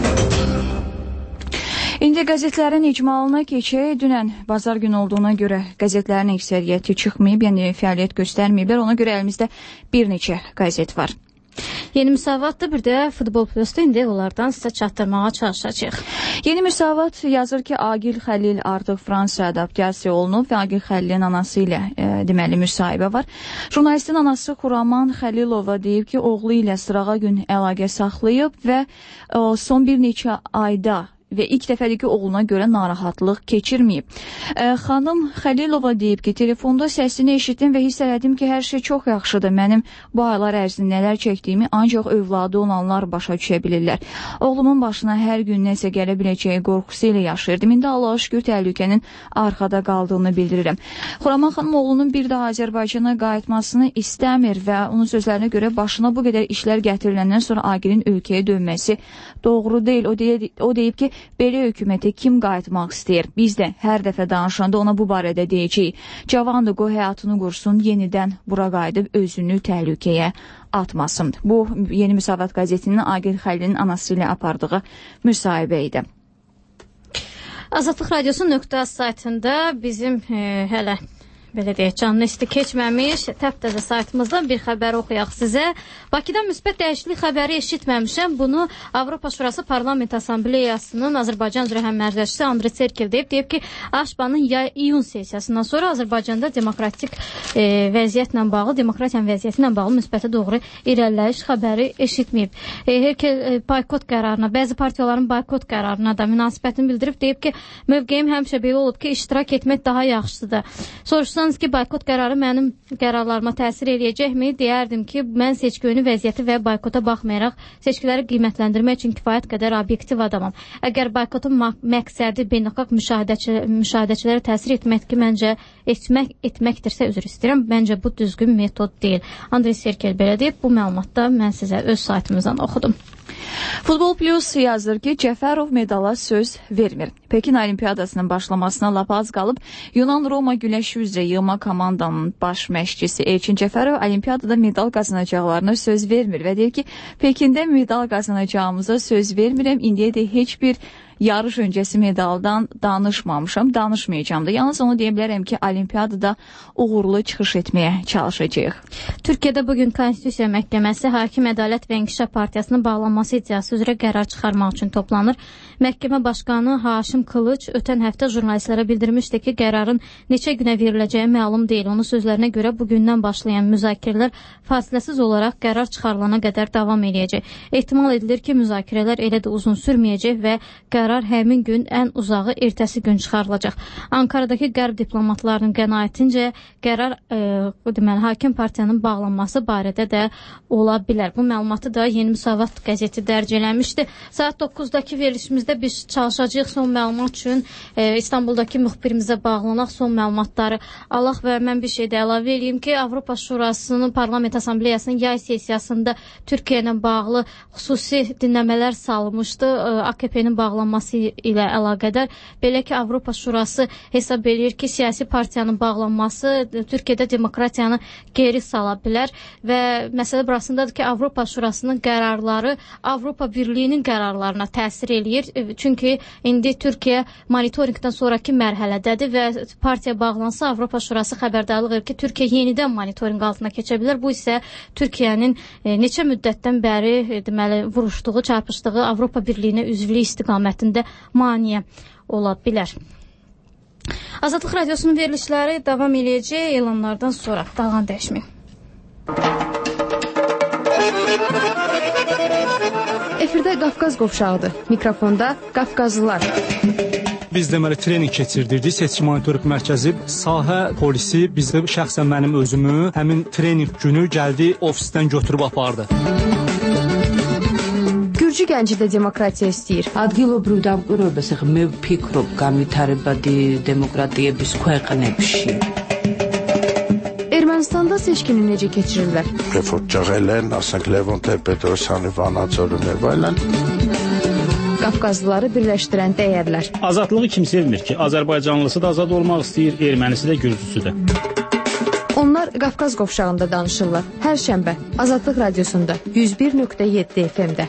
İndi qəzetlərin icmalına keçək. Dünən bazar günü olduğuna görə qəzetlərin əksəriyyəti çıxmayıb, yəni fəaliyyət göstərməyiblər. Ona görə əlimizdə bir neçə qəzet var. Yeni Müsavat'da bir də Futbol Plus'da indi onlardan sizə çatdırmağa çalışacaq. Yeni Müsavat yazır ki, Agil Xəlil artıq Fransaya adaptasiya olunub və Agil Xəlilin anası ilə e, deməli müsahibə var. Jurnalistin anası Xuraman Xəlilova deyib ki, oğlu ilə sırağa gün əlaqə saxlayıb və e, son bir neçə ayda və ilk dəfədir ki, oğluna görə narahatlıq keçirməyib. E, xanım Xəlilova deyib ki, telefonda səsini eşitdim və hiss elədim ki, hər şey çox yaxşıdır. Mənim bu aylar ərzində nələr çəkdiyimi ancaq övladı olanlar başa düşə bilirlər. Oğlumun başına hər gün nəsə gələ biləcəyi qorxusu ilə yaşayırdım. İndi Allah'a şükür təhlükənin arxada qaldığını bildirirəm. Xuraman xanım oğlunun bir daha Azərbaycana qayıtmasını istəmir və onun sözlərinə görə başına bu qədər işlər gətiriləndən sonra Agilin ölkəyə dönməsi doğru deyil. O, deyib, o deyib ki, belə hökumətə kim qayıtmaq istəyir? Biz də hər dəfə danışanda ona bu barədə deyəcəyik. Cavandır, qoy həyatını qursun, yenidən bura qayıdıb özünü təhlükəyə atmasın. Bu, Yeni Müsavat qəzetinin Agil Xəlilin anası ilə apardığı müsahibə idi. Azadlıq Radiosu nöqtə saytında bizim e, hələ belə deyək, canlı isti keçməmiş təptəzə saytımızdan bir xəbər oxuyaq sizə. Bakıda müsbət dəyişiklik xəbəri eşitməmişəm. Bunu Avropa Şurası Parlament Assambleyasının Azərbaycan üzrə həmmərzəçisi Andrey Serkel deyib. Deyib ki, Aşbanın yay iyun sessiyasından sonra Azərbaycanda demokratik e, vəziyyətlə bağlı, demokratiyanın vəziyyəti ilə bağlı müsbətə doğru irəliləyiş xəbəri eşitməyib. E, Herkel e, boykot qərarına, bəzi partiyaların boykot qərarına da münasibətini bildirib. Deyib ki, mövqeyim həmişə belə olub ki, iştirak etmək daha yaxşıdır. Soruşsan ki, boykot qərarı mənim qərarlarıma təsir eləyəcəkmi? Deyərdim ki, mən seçki vəziyyəti və boykota baxmayaraq seçkiləri qiymətləndirmək üçün kifayət qədər obyektiv adamam. Əgər boykotun məqsədi beynəlxalq müşahidəçi, müşahidəçilərə təsir etmək ki, məncə etmək, etməkdirsə üzr istəyirəm. Məncə bu düzgün metod deyil. Andrey Serkel belə deyib. Bu məlumatda mən sizə öz saytımızdan oxudum. Futbol Plus yazır ki, Cəfərov medala söz vermir. Pekin Olimpiyadasının başlamasına lap az qalıb, Yunan-Roma güləşi üzrə yığma komandanın baş məşqçisi Elçin Cəfərov Olimpiyadada medal qazanacaqlarına söz vermir və deyir ki, Pekində medal qazanacağımıza söz vermirəm, indiyə də heç bir yarış öncəsi medaldan danışmamışam, danışmayacağım da. Yalnız onu deyə bilərəm ki, Olimpiyadada uğurlu çıxış etməyə çalışacağıq. Türkiyədə bugün Konstitusiya Məhkəməsi Hakim Ədalət və İnkişaf Partiyasının bağlanması iddiası üzrə qərar çıxarmaq üçün toplanır. Məhkəmə Başqanı Haşim Kılıç ötən həftə jurnalistlərə bildirmişdi ki, qərarın neçə günə veriləcəyi məlum deyil. Onun sözlərinə görə bugündən başlayan müzakirələr fasiləsiz olaraq qərar çıxarılana qədər davam edəcək. Ehtimal edilir ki, müzakirələr elə də uzun sürməyəcək və qərar həmin gün ən uzağı ertəsi gün çıxarılacaq. Ankaradakı qərb diplomatlarının qənaətincə qərar e, deməli, hakim partiyanın bağlanması barədə də ola bilər. Bu məlumatı da Yeni Müsavat qəzeti dərc eləmişdi. Saat doqquzdakı verilişimizdə biz çalışacağıq son məlumat üçün e, İstanbuldakı müxbirimizə bağlanaq, son məlumatları alaq və mən bir şey də əlavə edeyim ki, Avropa Şurasının Parlament Assambleyasının yay sessiyasında Türkiyə ilə bağlı xüsusi dinləmələr salmışdı. E, A K P-nin bağlanması ilə əlaqədar. Belə ki, Avropa Şurası hesab edir ki, siyasi partiyanın bağlanması Türkiyədə demokratiyanı geri sala bilər və məsələ burasındadır ki, Avropa Şurasının qərarları Avropa Birliyinin qərarlarına təsir eləyir. Çünki indi Türkiyə monitoringdən sonraki mərhələdədir və partiya bağlansa Avropa Şurası xəbərdarlıq edir ki, Türkiyə yenidən monitoring altına keçə bilər. Bu isə Türkiyənin e, neçə müddətdən bəri e, deməli, vuruşduğu, çarpışdığı Avropa Birliyinə üzvlük istiqamətində maneə ola bilər. Azadlıq Radiosunun verilişləri davam edəcək elanlardan sonra. Dalğan dəyişməyin. Efirdə Qafqaz qovşağıdır. Mikrofonda Qafqazlılar. Biz deməli trening keçirdirdik. Seçki monitoring mərkəzi, sahə polisi bizdə şəxsən mənim özümü həmin trening günü gəldi ofisdən götürüb apardı. Gürcü gənci də demokratiya istəyir. ადგილობრივ დამკვირვებელს ახლა მე ვფიქრობ განვითარებადი დემოკრატიების ქვეყნებში. Ermənistanda seçkini necə keçirirlər? Refocağelen, Asaklevontay, Petrosanı, Vanaçorunu və ilə. Qafqazlıları birləşdirən dəyərlər. Azadlığı kim sevmir ki? Azərbaycanlısı da azad olmaq istəyir, ermənisi də, gürcüsü də. Onlar Qafqaz qovşağında danışırlar. Hər şənbə Azadlıq Radiosunda yüz bir nöqtə yeddi F M-də.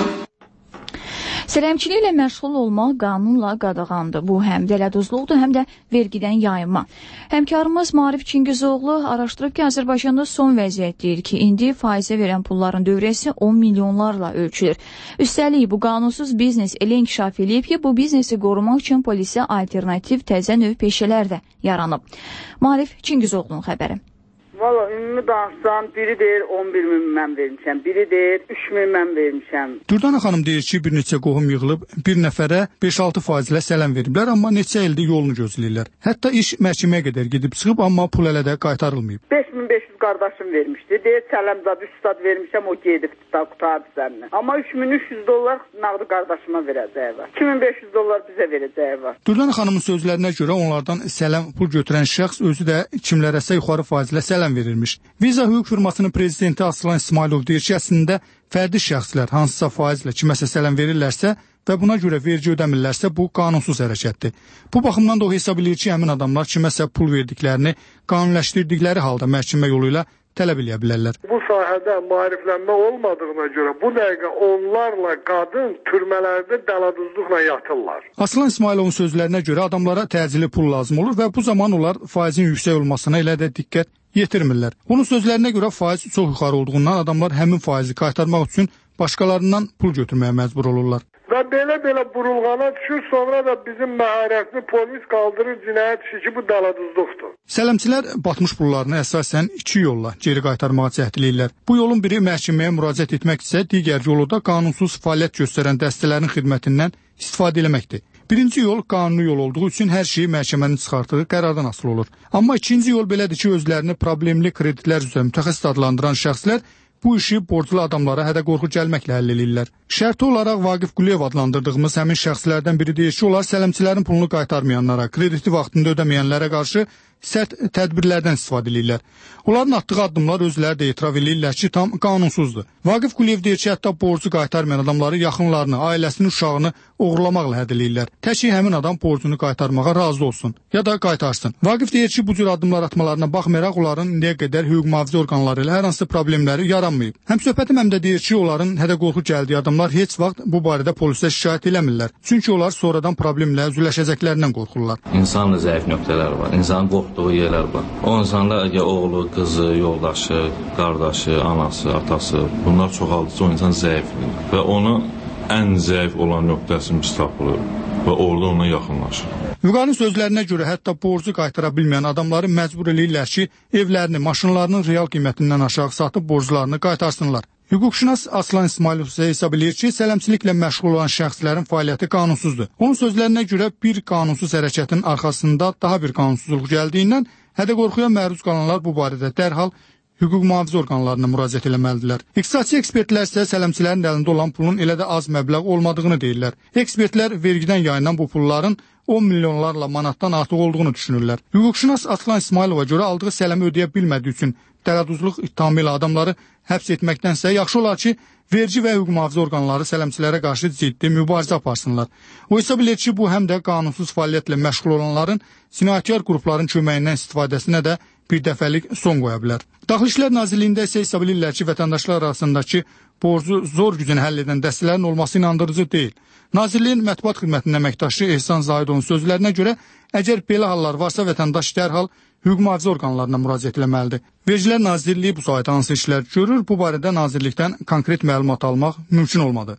Sələmçiliklə məşğul olmaq qanunla qadağandır. Bu həm dələduzluqdur, həm də vergidən yayınma. Həmkarımız Maarif Çingizoğlu araşdırıb ki, Azərbaycanda son vəziyyət deyir ki, indi faizə verən pulların dövrəsi on milyonlarla ölçülür. Üstəlik, bu qanunsuz biznes elə inkişaf edib ki, bu biznesi qorumaq üçün polisə alternativ təzə növ peşələr də yaranıb. Maarif Çingizoğlu'nun xəbəri. Valla ümumi danışsam, biri deyir on bir min mən vermişəm, biri deyir üç min mən vermişəm. Dürdana xanım deyir ki, bir neçə qohum yığılıb, bir nəfərə beş altı faizlə sələm veriblər, amma neçə ildir yolunu gözləyirlər. Hətta iş məhkəməyə qədər gedib çıxıb, amma pul hələ də qaytarılmayıb. beş min beş yüz qardaşım vermişdi. Deyir, sələmzad, üstad vermişəm, o gedib qutardı sənlə. Amma üç min üç yüz dollar nağdı qardaşıma verəcəyi var. iki min beş yüz dollar bizə verəcəyi var. Dürdana xanımın sözlərinə görə onlardan sələm pul götürən şəxs özü də kimlərəsə yuxarı faizlə sələm verilmiş. Visa hüquq firmasının prezidenti Aslan İsmailov deyir ki, əslində fərdi şəxslər hansısa faizlə kiməsə sələm verirlərsə və buna görə vergi ödəmirlərsə, bu qanunsuz hərəkətdir. Bu baxımdan da o hesab edir ki, həmin adamlar kiməsə pul verdiklərini qanunləşdirdikləri halda məhkəmə yolu ilə tələb eləyə bilərlər. Bu sahədə maariflənmə olmadığına görə bu dəqiqə onlarla qadın türmələrdə dələduzluqla yatırlar. Aslan İsmailovun sözlərinə görə adamlara təcili pul lazım olur və bu zaman onlar faizin yüksək olmasına elə də diqqət yetirmirlər. Onun sözlərinə görə faiz çox yuxarı olduğundan adamlar həmin faizi qaytarmaq üçün başqalarından pul götürməyə məcbur olurlar. Və belə-belə burulğana düşür, sonra da bizim məharətli polis qaldırır, cinayət işi ki, bu dələduzluqdur. Sələmçilər batmış pullarını əsasən iki yolla geri qaytarmağa cəhd edirlər. Bu yolun biri məhkəməyə müraciət etmək isə, digər yolu da qanunsuz fəaliyyət göstərən dəstələrin xidmətindən istifadə etməkdir. Birinci yol qanuni yol olduğu üçün hər şey məhkəmənin çıxartdığı qərardan asılı olur. Amma ikinci yol belədir ki, özlərini problemli kreditlər üzrə mütəxəssis adlandıran şəxslər bu işi borclu adamlara hədə-qorxu gəlməklə həll edirlər. Şərti olaraq Vaqif Quliyev adlandırdığımız həmin şəxslərdən biri deyir ki, onlar sələmçilərin pulunu qaytarmayanlara, krediti vaxtında ödəməyənlərə qarşı sərt tədbirlərdən istifadə edirlər. Onların atdığı addımlar özləri də etiraf edirlər ki, tam qanunsuzdur. Vaqif Quliyev deyir ki, hətta borcu qaytarmayan adamları yaxınlarını, ailəsinin uşağını oğurlamaqla həd edirlər. Təki həmin adam borcunu qaytarmağa razı olsun ya da qaytarsın. Vaqif deyir ki, bu cür addımlar atmalarına baxmayaraq onların indiyə qədər hüquq mühafizə orqanları ilə hər hansı problemləri yaranmayıb. Həmsöhbətim həm də deyir ki, onların hədə-qorxu gəldiyi adamlar heç vaxt bu barədə polisə şikayət eləmirlər. Çünki onlar sonradan problemlə üzləşəcəklərindən qorxurlar. İnsanın zəif nöqtələri var, insanın qorxduğu yerlər var. O insanlar əgər oğlu, qızı, yoldaşı, qardaşı, anası, atası, bunlar çoxaldıqca o insan zəifdir və onu ən zəif olan nöqtəsini biz tapılır və orada ona yaxınlaşır. Vüqarın sözlərinə görə hətta borcu qaytara bilməyən adamları məcbur eləyirlər ki, evlərini, maşınlarının real qiymətindən aşağı satıb borclarını qaytarsınlar. Hüquqşünas Aslan İsmailov isə hesab edir ki, sələmçiliklə məşğul olan şəxslərin fəaliyyəti qanunsuzdur. Onun sözlərinə görə bir qanunsuz hərəkətin arxasında daha bir qanunsuzluq gəldiyindən hədə-qorxuya məruz qalanlar bu barədə dərhal hüquq mühafizə orqanlarına müraciət eləməlidirlər. İqtisadçı ekspertlər isə sələmçilərin əlində olan pulun elə də az məbləğ olmadığını deyirlər. Ekspertlər vergidən yayılan bu pulların on milyonlarla manatdan artıq olduğunu düşünürlər. Hüquqşünas Aslan İsmailova görə aldığı sələmi ödəyə bilmədiyi üçün dələduzluq ittihamı ilə adamları həbs etməkdənsə yaxşı olar ki, vergi və hüquq mühafizə orqanları sələmçilərə qarşı ciddi mübarizə aparsınlar. O hesab edir ki, bu həm də qanunsuz fəaliyyətlə məşğul olanların cinayətkar qrupların köməyindən istifadəsinə də bir dəfəlik son qoya bilər. Daxili İşlər Nazirliyində isə hesab edirlər ki, vətəndaşlar arasındakı borcu zor gücünə həll edən dəstələrin olması inandırıcı deyil. Nazirliyin mətbuat xidmətinin əməkdaşı Ehsan Zahidovun sözlərinə görə, əgər belə hallar varsa, vətəndaş dərhal hüquq mühafizə orqanlarına müraciət etməlidir. Vergilər Nazirliyi bu sayda hansı işlər görür, bu barədə Nazirlikdən konkret məlumat almaq mümkün olmadı.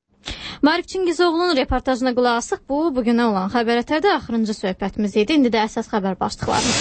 Maarif Çingizoğlu'nun reportajına qulaq asıq. Bu, bugünə olan xəbərətərdə axırıncı söhbətimiz idi. İndi də əsas xəbər başlıqlarımız.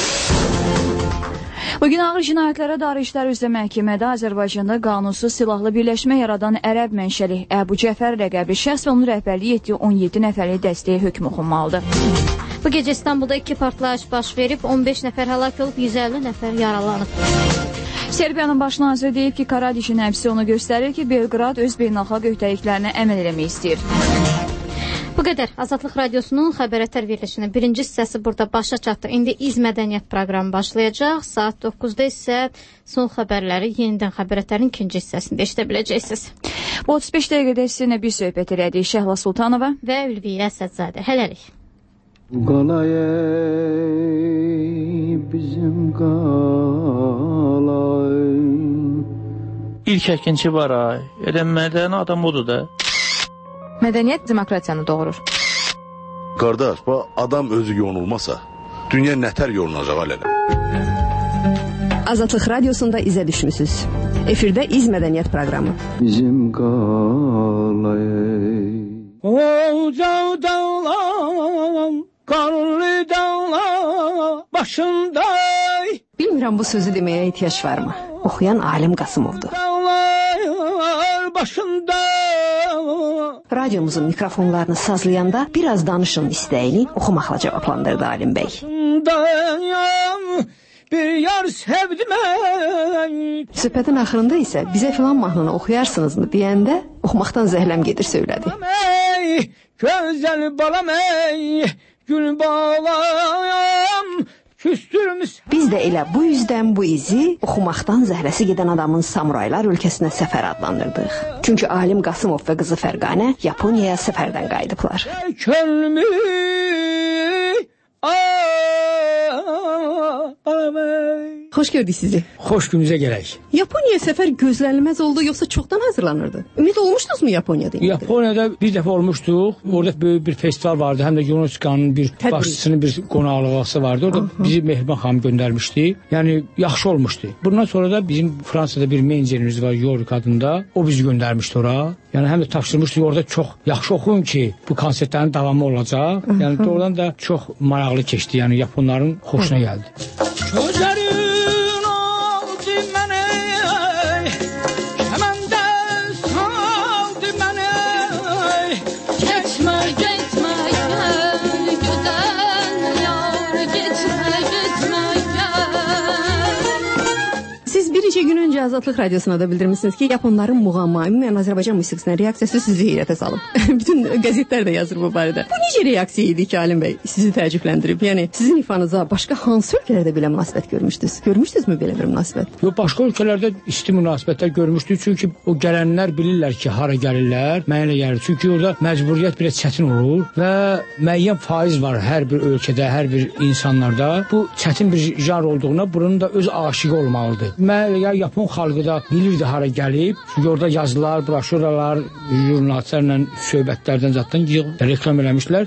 Bugün ağır cinayətlərə dair işlər üzrə məhkəmədə Azərbaycanda qanunsuz silahlı birləşmə yaradan ərəb mənşəli Əbu Cəfər rəqəbli şəxs və onun rəhbərliyi etdiyi on yeddi nəfərlik dəstəyə hökm oxunmalıdır. Bu gecə İstanbulda iki partlayış baş verib, on beş nəfər həlak olub, yüz əlli nəfər yaralanıb. Serbiyanın baş naziri deyib ki, Karadişin həbsi onu göstərir ki, Belqrad öz beynəlxalq öhdəliklərinə əməl eləmək istəyir. Bu Bu qədər. Azadlıq Radiosunun Xəbər Ətər verilişinin birinci hissəsi burada başa çatdı. İndi İz Mədəniyyət proqramı başlayacaq. Saat doqquzda isə son xəbərləri yenidən Xəbər Ətərin ikinci hissəsində eşidə biləcəksiniz. Bu otuz beş dəqiqədə sizinlə bir söhbət elədik. Şəhla Sultanova və Ülviyə Əsədzadə. Hələlik. Qalay bizim qalay. İlk əkinçi var ay. Elə mədəni adam odur da. Mədəniyyət demokratiyanı doğurur. Qardaş, bu adam özü yonulmasa, dünya nətər yolunacaq alələ? Azadlıq Radiosunda izə düşmüsünüz. Efirdə İz Mədəniyyət proqramı. Bizim qalay. Ocaq dağlar, qarlı dağlar başında. Bilmirəm bu sözü deməyə ehtiyac varmı? Oxuyan Alim Qasımovdur. Dağlar başında. Radiomuzun mikrofonlarını sazlayanda biraz danışın istəyini oxumaqla cavablandırdı Alim bəy. Bir yar sevdim. Söhbətin axırında isə bizə filan mahnını oxuyarsınızmı deyəndə oxumaqdan zəhləm gedir söylədi. Ey, gözəl balam ey, gül balam. Biz də elə bu üzdən bu izi oxumaqdan zəhləsi gedən adamın samuraylar ölkəsinə səfər adlandırdıq. Çünki Alim Qasımov və qızı Fərqanə Yaponiyaya səfərdən qayıdıblar. Könlümü Xoş gördük sizi. Xoş gününüzə gələk. Yaponiya səfər gözlənilməz oldu, yoxsa çoxdan hazırlanırdı? Ümid olmuşdunuzmu Yaponiyada? Yaponiyada bir dəfə olmuşduq. Orada böyük bir festival vardı. Həm də UNESCO'nun bir Təbii. başçısının bir qonaqlığı vardı. Orada Aha. bizi Mehriban xanım göndərmişdi. Yəni yaxşı olmuşdu. Bundan sonra da bizim Fransada bir menecerimiz var, Yorik adında. O bizi göndərmişdi ora. Yəni həm də tapşırmışdı orada çox yaxşı oxuyun ki, bu konsertlərin davamı olacaq. Aha. Yəni doğrudan da çox maraqlı keçdi. Yəni Yaponların xoşuna gəldi. Gözlərin aldı məni, kəməndə saldı məni. Keçmə, getmə, gəl, gözəl yar, getmə, getmə, gəl. Siz bir neçə gün öncə Azadlıq Radiosuna da bildirmişsiniz ki, Yaponların muğamı, ümumən Azərbaycan musiqisinə reaksiyası sizi heyrətə salıb. Bütün qəzetlər də yazır bu barədə. Bu necə reaksiya idi ki, Alim bəy sizi təəccübləndirib? Yəni sizin ifanıza başqa hansı ölkələrdə belə münasibət görmüşdünüz? Görmüşdünüzmü belə bir münasibət? Yox, başqa ölkələrdə isti münasibətlər görmüşdük. Çünki o gələnlər bilirlər ki, hara gəlirlər, mənə gəlir. Çünki orada məcburiyyət biraz çətin olur və müəyyən faiz var hər bir ölkədə, hər bir insanlarda. Bu çətin bir jar olduğuna bunun da öz aşiqi olmalıdır. Mənə ya Yapon xalqı da bilirdi hara gəlib. Çünki orada yazılar, broşuralar, jurnalistlərlə söhbətlərdən zaten yığıb reklam eləmişlər.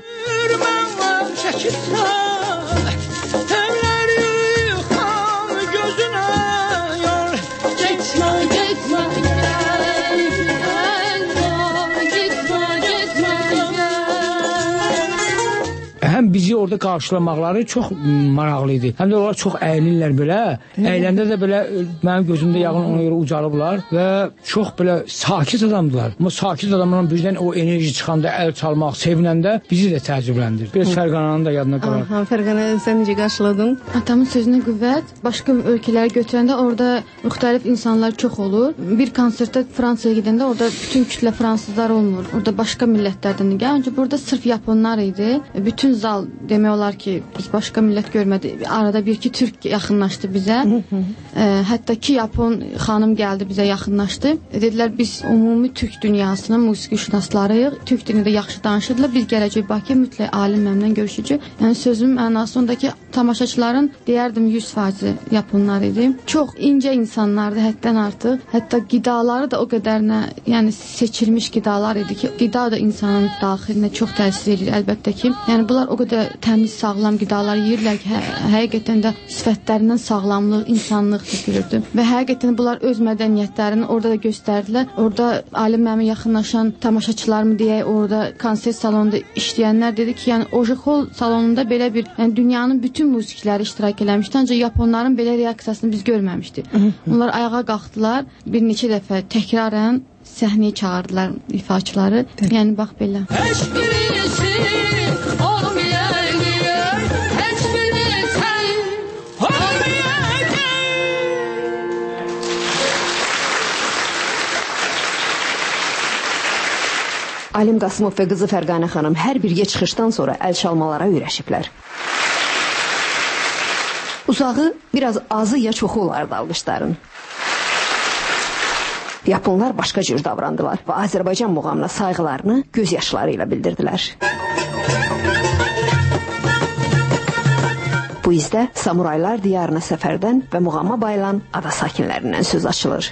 Həm bizi orada qarşılamaqları çox maraqlı idi. Həm də onlar çox əylənirlər belə. Əyləndə də belə mənim gözümdə yağın ona görə ucalıblar və çox belə sakit adamdılar. Amma sakit adamların birdən o enerji çıxanda əl çalmaq, sevinəndə bizi də təəccübləndirdi. Biraz Fərqananın da yadına qalar. Aha, Fərqanə, sən necə qarşıladın? Atamın sözünə qüvvət. Başqa ölkələrə götürəndə orada müxtəlif insanlar çox olur. Bir konsertdə Fransaya gedəndə orada bütün kütlə fransızlar olmur. Orada başqa millətlərdən gəlir. Öncə burada sırf yaponlar idi. Bütün zal demək olar ki, biz başqa millət görmədik. Arada bir-iki türk yaxınlaşdı bizə. e, hətta ki, Yapon xanım gəldi bizə yaxınlaşdı. E, dedilər, biz ümumi türk dünyasının musiqi şünaslarıyıq. Türk dilində yaxşı danışırdılar. Biz gələcək Bakıya mütləq alim məmnən görüşəcək. Yəni sözüm mənasındakı tamaşaçıların deyərdim yüz faiz Yaponlar idi. Çox incə insanlardı, həddən artıq. Hətta qidaları da o qədərinə, yəni seçilmiş qidalar idi ki, qida da insanın daxilinə çox təsir edir əlbəttə ki. Yəni bunlar o qədər təmiz, sağlam qidalar yeyirlər ki, hə, həqiqətən də sifətlərindən sağlamlıq, insanlıq tökülürdü. Və həqiqətən bunlar öz mədəniyyətlərini orada da göstərdilər. Orada alim məmə yaxınlaşan tamaşaçılarımı deyək, orada konsert salonunda işləyənlər dedi ki, yəni Ojihol salonunda belə bir, yəni dünyanın bütün musiqiləri iştirak eləmişdi, ancaq Yaponların belə reaksiyasını biz görməmişdik. Onlar ayağa qalxdılar, bir neçə dəfə təkrarən səhnəyə çağırdılar ifaçıları. Yəni bax belə. Heç birisi olmayacaq, heç birisi olmayacaq. Alim Qasımov və qızı Fərqanə xanım hər bir çıxışdan sonra əl çalmalara öyrəşiblər. Uzağı biraz azı ya çoxu olardı alqışların. Yaponlar başqa cür davrandılar və Azərbaycan muğamına sayğılarını göz yaşları ilə bildirdilər. Bu izdə Samuraylar diyarına səfərdən və muğama bayılan ada sakinlərindən söz açılır.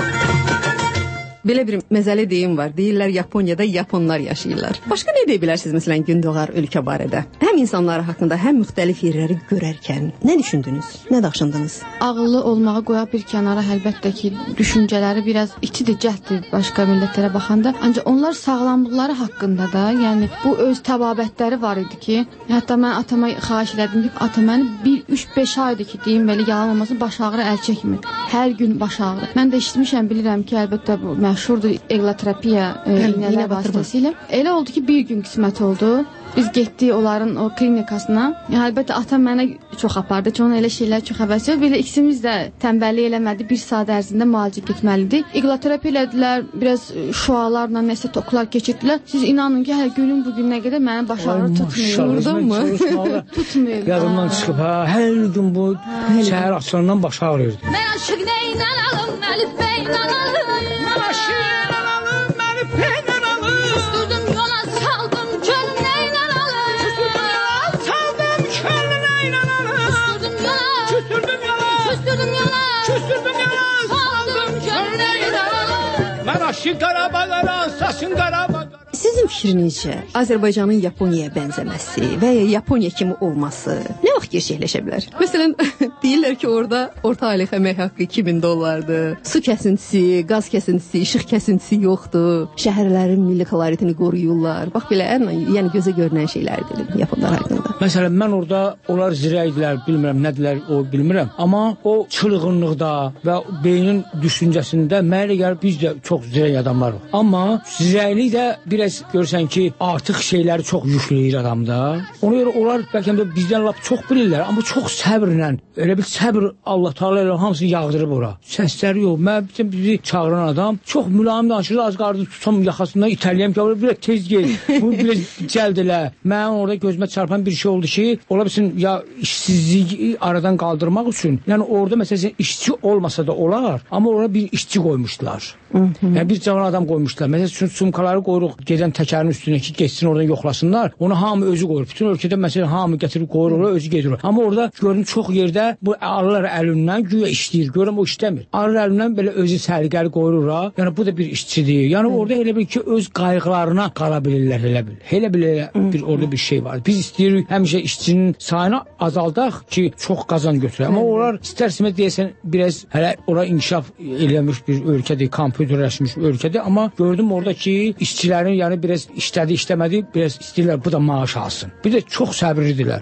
Belə bir məzəli deyim var. Deyirlər Yaponiyada yaponlar yaşayırlar. Başqa nə deyə bilərsiniz məsələn Gündoğar ölkə barədə? Həm insanlar haqqında, həm müxtəlif yerləri görərkən nə düşündünüz? Nə daşındınız? Ağıllı olmağı qoyaq bir kənara, əlbəttə ki, düşüncələri biraz içidir, cəhddir başqa millətlərə baxanda. Ancaq onlar sağlamlıqları haqqında da, yəni bu öz təbabətləri var idi ki, hətta mən atama xahiş elədim ki, ata məni bir üç beş aydır ki, deyim belə yalan olmasın, baş ağrı əl çəkmir. Hər gün baş ağrı. Mən də eşitmişəm, bilirəm ki, əlbəttə bu məşhurdur eqloterapiya e, iynələr vasitəsilə. Elə oldu ki, bir gün qismət oldu. Biz getdik onların o klinikasına. Yəni, əlbəttə atam mənə çox apardı ki, ona elə şeylər çox həvəs yox. Belə ikisimiz də tənbəllik eləmədi. Bir saat ərzində müalicə getməlidik. Eqloterapiya elədilər, biraz şualarla nəsə toklar keçirdilər. Siz inanın ki, hələ günün bu gününə qədər mənim baş ağrı tutmuyor. Vurdun mu? Tutmuyor. Yadımdan çıxıb, ha, hər gün bu şəhər açılandan baş ağrıyırdı. Mən aşıq neynə alım, Əlif beynə alım. Mən aşıq alım, Əlif beynə alım. Üstürdüm yola saldım, göl neynə alım. Üstürdüm yola saldım, göl neynə alım. Üstürdüm yola, küstürdüm yola, küstürdüm yola, küstürdüm yola, saldım, göl neynə alım. Mən aşıq Qarabağ, saçın Qarabağ. Sizin fikrinizcə Azərbaycanın Yaponiyaya bənzəməsi və ya Yaponiya kimi olması nə vaxt gerçəkləşə bilər? Məsələn, deyirlər ki, orada orta aylık əmək haqqı iki min dollardır. Su kəsintisi, qaz kəsintisi, işıq kəsintisi yoxdur. Şəhərlərin milli koloritini qoruyurlar. Bax belə, yəni gözə görünən şeylər dedim Yaponlar haqqında. Məsələn, mən orada onlar zirəydilər, bilmirəm nədilər, o bilmirəm. Amma o çılğınlıqda və beynin düşüncəsində mənə gəlir biz də çox zirəy adamlarıq. Amma zirəylik də bir görürsən ki, artıq şeyləri çox yükləyir adamda. Ona görə onlar bəlkə də bizdən lap çox bilirlər, amma çox səbrlə, elə bir səbr Allah Teala ilə hamısını yağdırıb ora. Səsləri yox. Mən bizim bizi çağıran adam çox mülayim danışır, az qardı tutam yaxasından itəliyəm ki, bir tez gel. Bu biraz cəld elə. Mən orada gözümə çarpan bir şey oldu ki, ola bilsin ya işsizliyi aradan qaldırmaq üçün. Yəni orada məsələn işçi olmasa da olar, amma oraya bir işçi qoymuşdular. Yəni bir cavan adam qoymuşdular. Məsələn sumkaları qoyuruq gedən təkərin üstünə ki, geçsin oradan yoxlasınlar. Onu hamı özü qoyur. Bütün ölkədə məsələn hamı gətirib qoyur, oraya özü gedir. Amma orada görün çox yerdə bu alırlar əlindən güya işləyir. Görürəm o işləmir. Alır əlindən belə özü səliqəli qoyur ora. Yəni bu da bir işçidir. Yəni orada elə bil ki öz qayğılarına qala bilirlər elə bil. Elə bil bir orada bir şey var. Biz istəyirik həmişə işçinin sayını azaldaq ki, çox qazan götürək. Amma onlar istərsəmə deyəsən biraz hələ ora inkişaf eləmiş bir ölkədir, kompüterləşmiş ölkədir. Amma gördüm orada ki, işçilərin yəni biraz işlədi, işləmədi, biraz istəyirlər bu da maaş alsın. Bir də çox səbirlidirlər.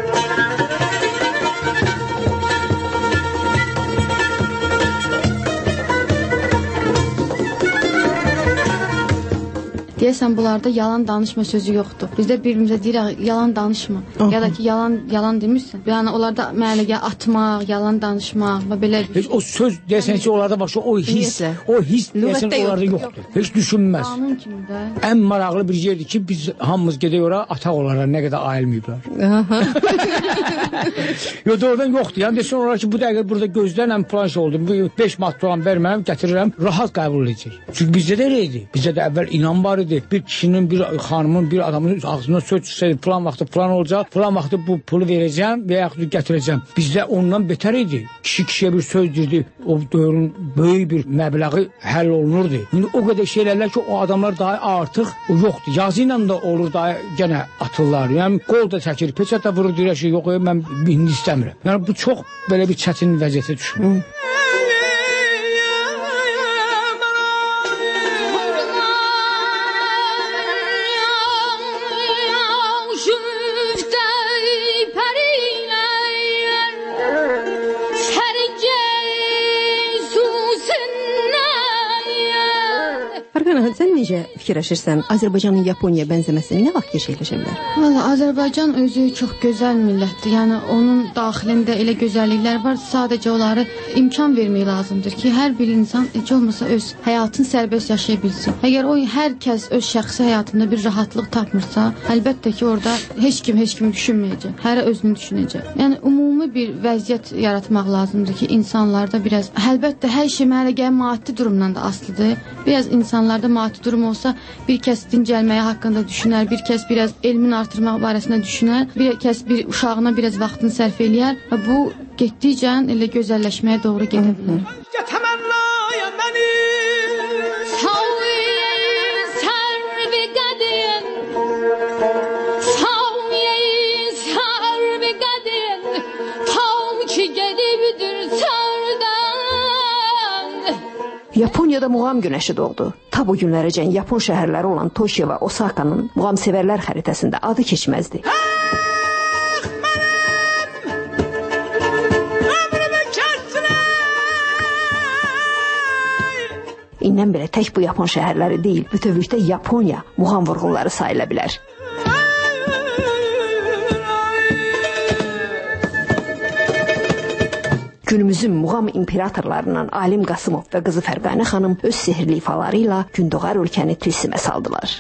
Deyəsən bunlarda yalan danışma sözü yoxdur. Bizdə bir-birimizə deyirik yalan danışma. Aha. Ya da ki yalan yalan demirsən. Yəni onlarda mənəyə atmaq, yalan danışmaq və belə heç o söz deyəsən ki, onlarda bax o his, o his deyəsən onlarda yoxdur. Heç düşünməz. Qanun kimdə? Ən maraqlı bir yerdir ki, biz hamımız gedək ora ataq onlara nə qədər ayılmayıblar. Yox, oradan yoxdur. Yəni desən olar ki, bu dəqiqə burada gözlənəm plan şey oldu. Bu beş manat falan vermərəm, gətirirəm, rahat qəbul edəcək. Çünki bizdə də elə idi. Bizdə də əvvəl inan var idi. Bir kişinin, bir xanımın, bir adamın ağzından söz çıxsaydı, plan vaxtı plan olacaq, plan vaxtı bu pulu verəcəm və yaxud gətirəcəm. Bizdə ondan betər idi. Kişi kişiyə bir söz dirdi, o dövrün böyük bir məbləği həll olunurdu. İndi o qədər şeylərlər ki, o adamlar daha artıq o yoxdur. Yazı ilə də olur, daha yenə atırlar. Yəni qol da çəkir, peçət də vurur, deyir ki, yox, mən indi istəmirəm. Yəni bu çox belə bir çətin vəziyyətə düşür. Arqana, sən necə fikirləşirsən? Azərbaycanın Yaponiyaya bənzəməsi nə vaxt gerçəkləşə bilər? Valla Azərbaycan özü çox gözəl millətdir. Yəni onun daxilində elə gözəlliklər var. Sadəcə onları imkan vermək lazımdır ki, hər bir insan heç olmasa öz həyatını sərbəst yaşaya bilsin. Əgər o hər kəs öz şəxsi həyatında bir rahatlıq tapmırsa, əlbəttə ki, orada heç kim heç kimi düşünməyəcək. Hərə özünü düşünəcək. Yəni ümumi bir vəziyyət yaratmaq lazımdır ki, insanlarda biraz, əlbəttə hər şey mənə gəlir maddi durumdan da asılıdır. Biraz insanlarda maddi durum olsa, bir kəs dincəlməyə haqqında düşünər, bir kəs biraz elmin artırmaq barəsində düşünər, bir kəs bir uşağına biraz vaxtını sərf eləyər və bu getdikcə elə gözəlləşməyə doğru gedə bilər. Yaponiyada muğam günəşi doğdu. Ta bu günlərəcən Yapon şəhərləri olan Tokyo və Osaka'nın muğamsevərlər xəritəsində adı keçməzdi. İndən belə tək bu Yapon şəhərləri deyil, bütövlükdə Yaponiya muğam vurğunları sayıla bilər. Günümüzün muğam imperatorlarından Alim Qasımov və qızı Fərqanə xanım öz sehirli ifaları ilə Gündoğar ölkəni tilsimə saldılar.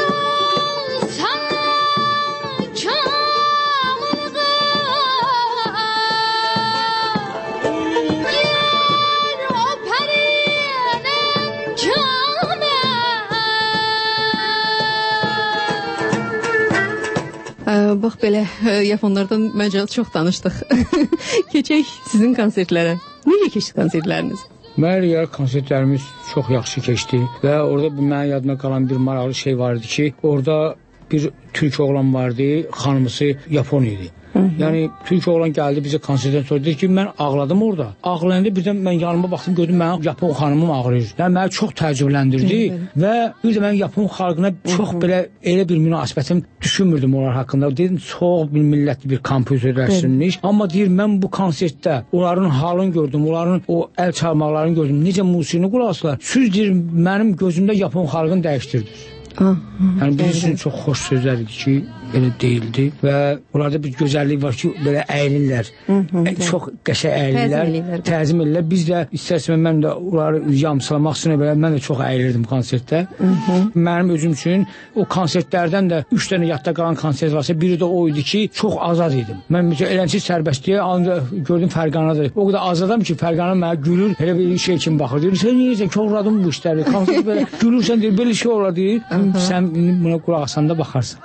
Bax belə, Yaponlardan məncə çox danışdıq. Keçək sizin konsertlərə. Necə keçdi konsertləriniz? Mənim yer konsertlərimiz çox yaxşı keçdi və orada mənim yadıma qalan bir maraqlı şey var idi ki, orada bir türk oğlan vardı, xanımısı Yapon idi. Hı -hı. Yəni türk oğlan gəldi bizə konsertdən sonra dedi ki, mən ağladım orada. Ağlayanda birdən mən yanıma baxdım, gördüm mənim Yapon xanımım ağlayır. Yəni məni çox təəccübləndirdi və bir də mən Yapon xalqına çox Hı -hı. belə elə bir münasibətim düşünmürdüm onlar haqqında. Dedim çox bir millətli bir kompüterləşdirilmiş. Amma deyir mən bu konsertdə onların halını gördüm, onların o əl çalmaqlarını gördüm. Necə musiqini qulaq asırlar. Siz deyir mənim gözümdə Yapon xalqını dəyişdirdiniz. Yəni bizim üçün çox xoş sözlər idi ki, elə deyildi və onlarda bir gözəllik var ki, belə əyilirlər, çox qəşəng əyilirlər, təzim edirlər. Biz də istərsəm mən də onları yamsılamaq üçün belə mən də çox əyilirdim konsertdə. Mənim özüm üçün o konsertlərdən də üç dənə yadda qalan konsert varsa, biri də o idi ki, çox azad idim. Mən eləncə sərbəstliyə ancaq gördüm Fərqanadır. O qədər azadam ki, Fərqana mənə gülür, elə bir şey kimi baxır. Deyir, sən neyəcək, korladın bu işləri, konsert belə gülürsən, deyir, belə şey olar, deyir. Sən buna qulaq asanda baxarsan.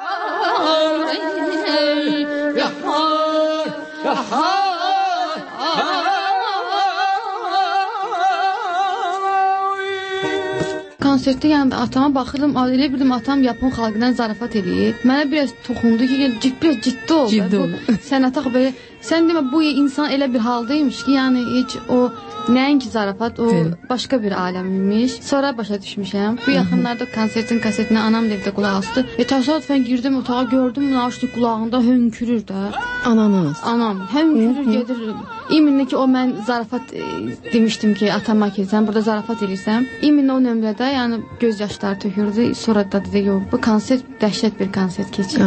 Konsertdə yəni atama baxırdım, elə bildim atam Yapon xalqından zarafat eləyir. Mənə biraz toxundu ki, biraz ciddi ol. Ciddi ol. Sənətə belə, sən demə bu insan elə bir haldaymış ki, yəni heç o nəinki zarafat, o başqa bir aləm imiş. Sonra başa düşmüşəm. Bu yaxınlarda konsertin kasetini anam evdə qulaq asdı. E, təsadüfən girdim otağa, gördüm, naşık qulağında hönkürür də. Ananız? Anam, hönkürür, gedir. İminli ki, o mən zarafat e, demişdim ki, atama ki, sən burada zarafat edirsən. İminli o nömrədə, yəni göz yaşları tökürdü. Sonra da dedi, yox, bu konsert dəhşət bir konsert keçir.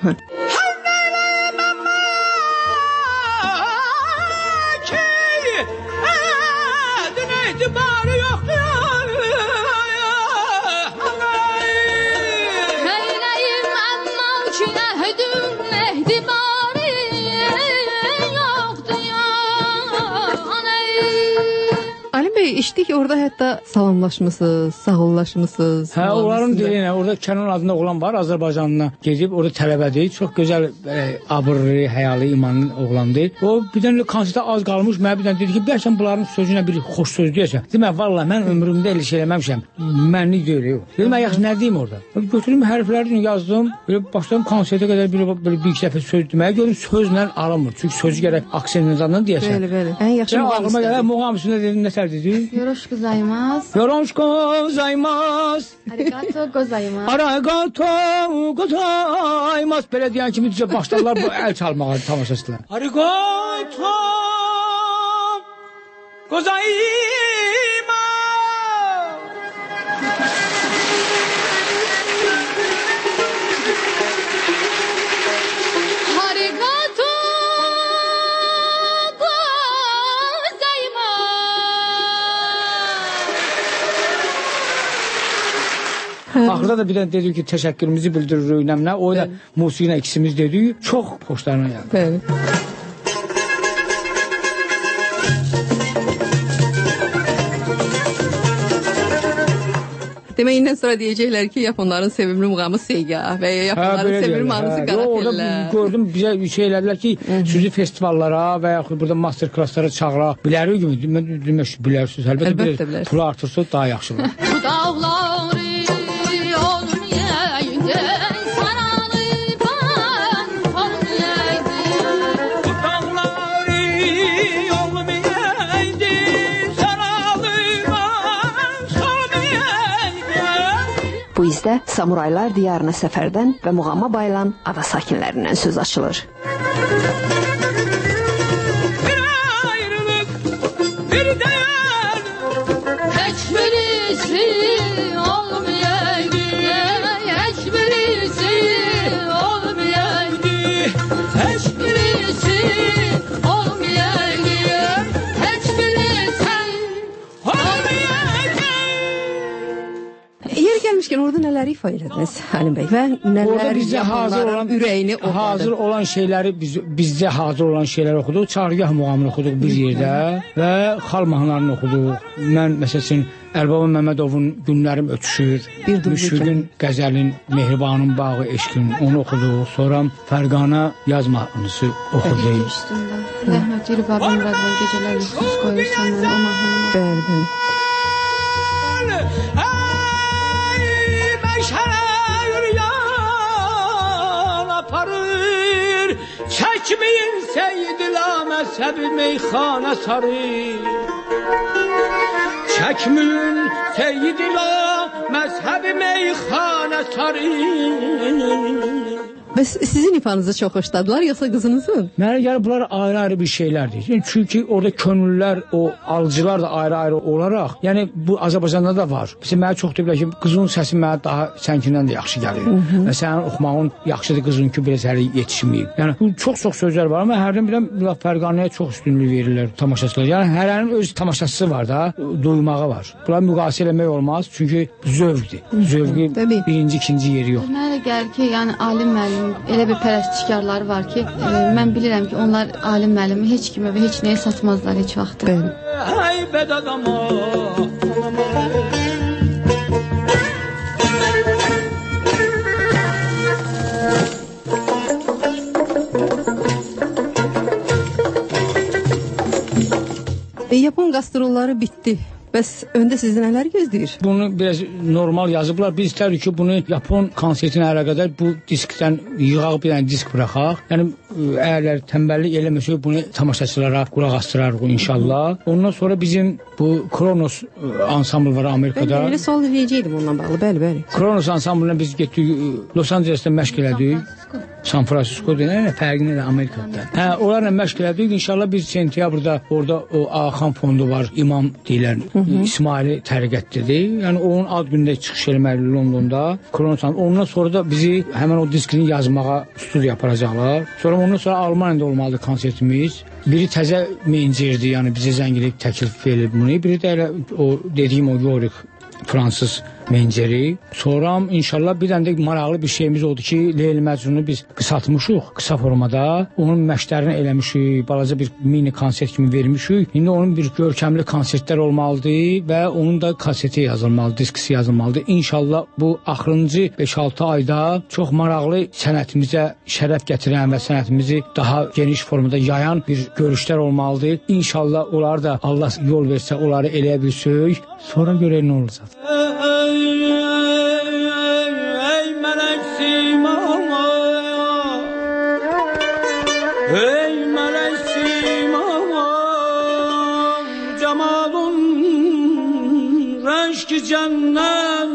İşte ki orada hətta salamlaşmısınız, sağollaşmısınız. Hə, onların deyilən, orada Kənan adında oğlan var, Azərbaycanına gedib, orada tələbədir. Çox gözəl, e, abırlı, həyalı, imanlı oğlandır. O bir dənə konsertdə az qalmış, mənə bir dənə dedi ki, bəlkə bunların sözünə bir xoş söz deyəsən. Demək, vallahi mən ömrümdə elə şey eləməmişəm. Mənlik deyil, yox. Dedim, mən yaxşı nə deyim orada? Götürüm hərflərini yazdım, belə başladım konsertə qədər bir, bir, bir iki dəfə söz deməyə, görüm sözlə alınmır. Çünki sözü gərək aksentinizdən deyəsən. Bəli, bəli. Ən yaxşı muğam istədim. Muğam üstündə dedim, nə tər dedi? Yoroshku gozaimasu. Yoroshku gozaimasu. Arigato gozaimasu. Arigato gozaimasu. Belə deyən kimi düzə başlarlar bu əl çalmağa tamaşaçılar. Arigato gozaimasu. Axırda da bir dənə dedik ki, təşəkkürümüzü bildiririk nəmlə. O da musiqi ilə ikisimiz dedik. Çox xoşlarına gəldi. Bəli. Demək, indən sonra deyəcəklər ki, yaponların sevimli muğamı Seyga və ya yaponların hə, sevimli mahnısı Qarafellər. Gördüm, bizə şey elədilər ki, sizi festivallara və yaxud burada master klasslara çağıraq. Bilərik kimi, mən demək, bilərsiniz. Əlbəttə, Əlbəttə bir pul artırsa daha yaxşı olur. Bu dağları olmayaydı, saralı ben olmayaydı. Bu dağları olmayaydı, saralı Bu izdə Samuraylar diyarına səfərdən və muğama bayılan ada sakinlərindən söz açılır. Bir ayrılıq, bir dəyər, heç birisi olmayaydı, heç birisi olmayaydı, heç birisi olmayaydı, heç birisi olmayaydı. Yer gəlmişkən orada nələri ifadə ediniz Halim bəy və nələr yapanların ürəyini oxladı? Hazır olan şeyləri biz, bizdə hazır olan şeyləri oxuduq. Çargah muğamını oxuduq bir yerdə və xal mahnılarını oxuduq. Mən məsəl üçün Ərbaba Məmmədovun Günlərim ötüşür, Müşfiqin Qəzəlin Mehribanın bağı eşqin onu oxuduq. Sonra Fərqana yaz mahnısı oxuduq. Rəhmət Yürü Babam Radvan gecələr yuxusuz qoyursan o mahnını. Bəli, bəli. Çəkməyin Seyyidila məzhəbi meyxana sarı. Çəkməyin Seyyidila məzhəbi meyxana sarı. Bəs sizin ifanızı çox xoşladılar, yoxsa qızınızın? Mənə gəlir, bunlar ayrı-ayrı bir şeylərdir. Çünki orada könüllülər, o alıcılar da ayrı-ayrı olaraq, yəni bu Azərbaycanda da var. Mesela mənə çox deyirlər ki, qızın səsi mənə daha sənkindən də yaxşı gəlir. Və sənin oxumağın yaxşıdır, qızın ki, biraz hələ yetişməyib. Yəni, bu çox-çox sözlər var, amma hərdən birdən Fərqanəyə çox üstünlük verirlər tamaşaçılar. Yəni, hərənin öz tamaşaçısı var da, duymağı var. Bunlar müqayisə eləmək olmaz, çünki zövqdir. Zövqü birinci, ikinci yeri yox. Mənə gəlir ki, yəni alim müəllim elə bir pərəstişkarları var ki, e, mən bilirəm ki, onlar alim müəllimi heç kimə və heç nəyə satmazlar heç vaxt. Ay bed adamı. Yapon qastrolları bitdi. Bəs öndə sizi nələr gözləyir? Bunu biraz normal yazıblar. Biz istərik ki, bunu Yapon konsertinə əlaqədar bu diskdən yığaq bir dənə disk buraxaq. Yəni əgər tənbəllik eləməsək bunu tamaşaçılara qulaq asdırarıq inşallah. Ondan sonra bizim bu Kronos ansambl var Amerikada. Mən elə sual eləyəcəydim onunla bağlı. Bəli, bəli. Kronos ansamblına biz getdik Los Angelesdə məşq elədik. San Francisco deyilən fərqi nədir Amerikada? Hə, onlarla məşq elədik. İnşallah biz sentyabrda orada o Ağxan fondu var, imam deyilən. İsmaili təriqətlidir. Yəni onun ad günündə çıxış eləməli Londonda. Kronos. Ondan sonra da bizi həmin o diskini yazmağa studiya aparacaqlar. Sonra ondan sonra Almaniyada olmalıdır konsertimiz. Biri təzə mencerdir, yəni bizə zəng edib təklif verib bunu. Biri də elə o dediyim o Yorik Fransız menceri. Sonra inşallah bir dənə də maraqlı bir şeyimiz oldu ki, Leyli Məcnunu biz qısaltmışıq qısa formada. Onun məşqlərini eləmişik, balaca bir mini konsert kimi vermişik. İndi onun bir görkəmli konsertlər olmalıdır və onun da kaseti yazılmalıdır, diskisi yazılmalıdır. İnşallah bu axırıncı beş altı ayda çox maraqlı sənətimizə şərəf gətirən və sənətimizi daha geniş formada yayan bir görüşlər olmalıdır. İnşallah onlar da Allah yol versə onları eləyə bilsək, sonra görək nə olacaq. Ey melek simama, ey melek simama, cemalun reşki cennet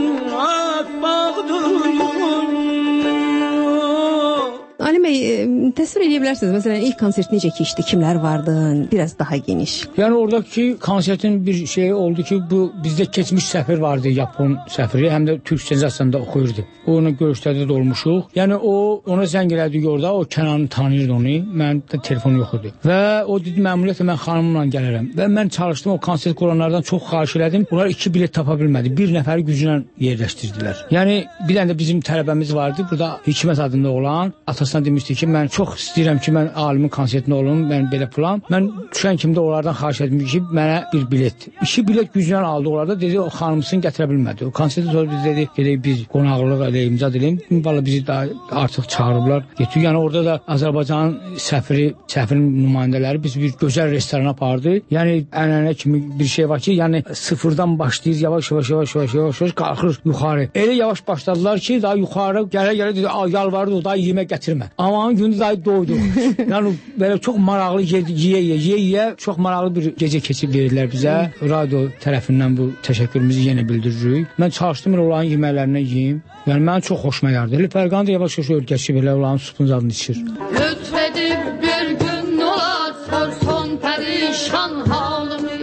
Alim bəy, Təsvir edə bilərsiniz, məsələn, ilk konsert necə keçdi, kimlər vardı, biraz daha geniş. Yəni oradakı konsertin bir şeyi oldu ki, bu bizdə keçmiş səfir vardı, Yapon səfiri, həm də türk sensasiyasında oxuyurdu. Onunla görüşlərdə də olmuşuq. Yəni o ona zəng elədik orada, o Kənanı tanıyırdı onu, mənim də telefon yox idi. Və o dedi, məmuliyyətlə mən xanımla gələrəm. Və mən çalışdım, o konsert quranlardan çox xahiş elədim. Onlar iki bilet tapa bilmədi. Bir nəfəri güclə yerləşdirdilər. Yəni bir dənə də bizim tələbəmiz vardı, burada Hikmət adında olan, atasına demişdi ki, mən çox istəyirəm ki, mən alimin konsertində olum, mən belə plan. Mən düşən kimi də onlardan xahiş etdim ki, mənə bir bilet. İki bilet güclə aldı onlarda, dedi, o xanımsını gətirə bilmədi. O konsertdə sonra biz dedi, gedək biz qonaqlıq eləyib, imza edəyim. Valla bizi daha artıq çağırıblar. Getdik. Yəni orada da Azərbaycanın səfiri, səfirin nümayəndələri biz bir gözəl restorana apardı. Yəni ənənə kimi bir şey var ki, yəni sıfırdan başlayır, yavaş yavaş yavaş yavaş yavaş yavaş qalxır yuxarı. Elə yavaş başladılar ki, daha yuxarı gələ-gələ dedi, yalvardı, daha yemək gətirmə. Amanın günü daha doydu. Yəni belə çox maraqlı yeyə-yeyə, yeyə-yeyə çox maraqlı bir gecə keçib verdilər bizə. Radio tərəfindən bu təşəkkürümüzü yenə bildiririk. Mən çalışdım onların yeməklərini yeyim. Yəni mənim çox xoşuma gəldi. Elə Fərqan da yavaş-yavaş ölkəşib elə onların supun zadını içir. Lütfedib bir gün olar sorsun perişan halımı.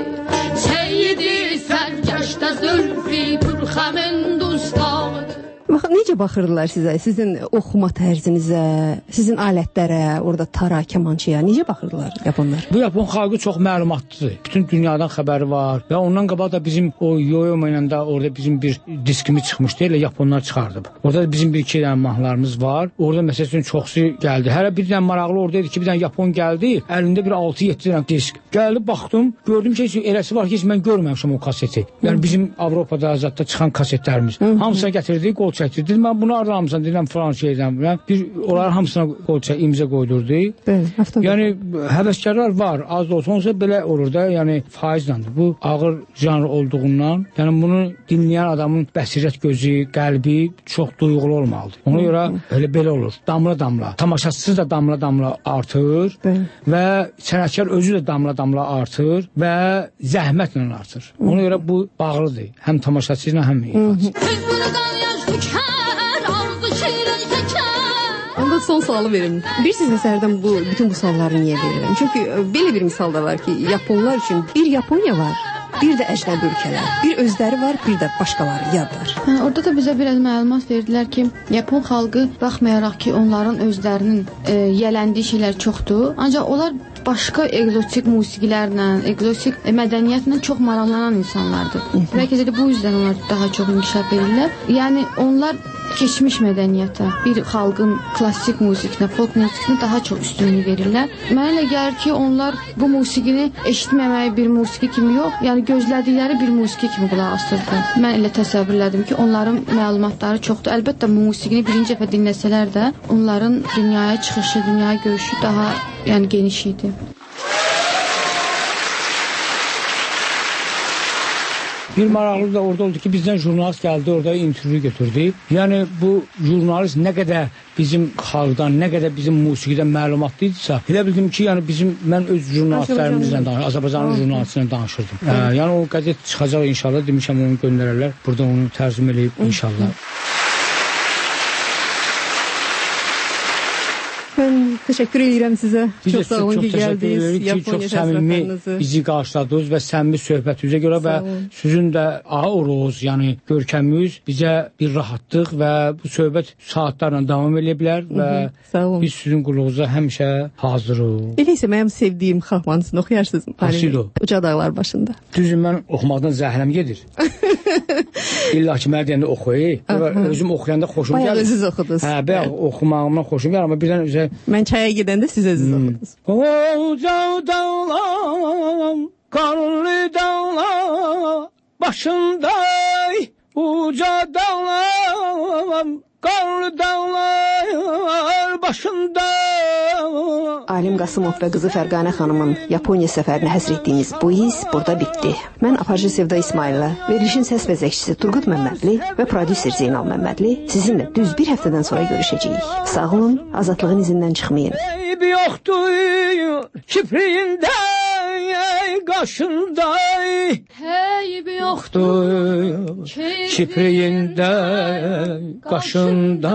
Seyyidi sərgəşdə zülfi Türxəmin dustağı. Baxın, necə baxırdılar sizə, sizin oxuma tərzinizə, sizin alətlərə, orada tara, kamançıya, necə baxırdılar Yaponlar? Bu Yapon xalqı çox məlumatlıdır. Bütün dünyadan xəbəri var. Və ondan qabaq da bizim o Yoyoma ilə də orada bizim bir diskimiz çıxmışdı, elə Yaponlar çıxardıb. Orada da bizim bir iki dənə mahnılarımız var. Orada məsəl üçün çoxsu gəldi. Hər bir dənə maraqlı oradaydı ki, bir dənə Yapon gəldi, əlində bir altı yeddi dənə disk. Gəldi, baxdım, gördüm ki, eləsi var ki, mən görməmişəm o kaseti. Yəni bizim Avropada, Azadda çıxan kasetlərimiz. Hamısına gətirdik, qol çəkdi. Dedim, mən bunu aramısan, dedim, falan şeydən. Bir, onların hamısına qol çək, imza qoydurdu. Yəni, həvəskarlar var, az da olsa, olsa belə olur da, yəni faizlandır. Bu ağır janr olduğundan, yəni bunu dinləyən adamın bəsirət gözü, qəlbi çox duyğulu olmalıdır. Ona görə elə belə olur, damla-damla. Tamaşaçısı da damla-damla artır və sənətkar özü də damla-damla artır və zəhmətlə artır. Ona görə bu bağlıdır, həm tamaşaçı ilə, həm ifaçı. Onda son sualı verin. Bir siz əsərdən bu, bütün bu sualları niyə verirəm? Çünki belə bir misal da var ki, Yaponlar üçün bir Yaponiya var, bir də əcnəbi ölkələr. Bir özləri var, bir də başqaları yadlar. Hə, orada da bizə biraz məlumat verdilər ki, Yapon xalqı baxmayaraq ki, onların özlərinin e, yələndiyi şeylər çoxdur, ancaq onlar başqa egzotik musiqilərlə, egzotik mədəniyyətlə çox maraqlanan insanlardır. Bəlkə də bu yüzdən onlar daha çox inkişaf edirlər. Yəni onlar keçmiş mədəniyyətə, bir xalqın klassik musiqinə, folk musiqinə daha çox üstünlük verirlər. Mənə elə gəlir ki, onlar bu musiqini eşitməməyi bir musiqi kimi yox, yəni gözlədikləri bir musiqi kimi qulaq asırdı. Mən elə təsəvvür elədim ki, onların məlumatları çoxdur. Əlbəttə bu musiqini birinci dəfə dinləsələr də, onların dünyaya çıxışı, dünyaya görüşü daha yəni geniş idi. Bir maraqlı da orada oldu ki, bizdən jurnalist gəldi, orada intervyu götürdü. Yəni bu jurnalist nə qədər bizim xalqdan, nə qədər bizim musiqidən məlumatlıydısa, elə bildim ki, yəni bizim mən öz jurnalistlərimizlə danışırdım, Azərbaycanın jurnalistlə danışırdım. Hə, yəni o qəzet çıxacaq inşallah, demişəm onu göndərərlər. Burada onu tərcümə eləyib inşallah. Mən təşəkkür edirəm sizə. Biz çox sağ olun ki, gəldiniz. Ki, çox səmimi bizi qarşıladınız və səmimi söhbətinizə görə və sizin də ağırlığınız, yəni görkəminiz bizə bir rahatlıq və bu söhbət saatlarla davam edə bilər və biz sizin qulluğunuza həmişə hazırıq. Elə isə mənim sevdiyim xalq mahnısını oxuyarsınız. Asido. Uca dağlar başında. Düzün, mən oxumaqdan zəhləm gedir. İlla ki, mən deyəndə oxuyayım. Özüm oxuyanda xoşum gəlir. Bayağı özünüz oxudunuz. Hə, bayağı oxumağımdan xoşum gəlir, amma birdən üzə... Mən çaya gedəndə siz özünüz oxudunuz. Uca dağlar, qarlı dağlar başında, uca dağlar, qarlı dağlar başında. Alim Qasımov və qızı Fərqanə xanımın Yaponiya səfərinə həsr etdiyimiz bu iz burada bitdi. Mən aparıcı Sevda İsmail'la, verilişin səs vəzəkçisi Turqut Məmmədli və prodüser Zeynal Məmmədli sizinlə düz bir həftədən sonra görüşəcəyik. Sağ olun, azadlığın izindən çıxmayın. Eybi yoxdur kipriyində, qaşında Heyb yoxdur kipriyində qaşında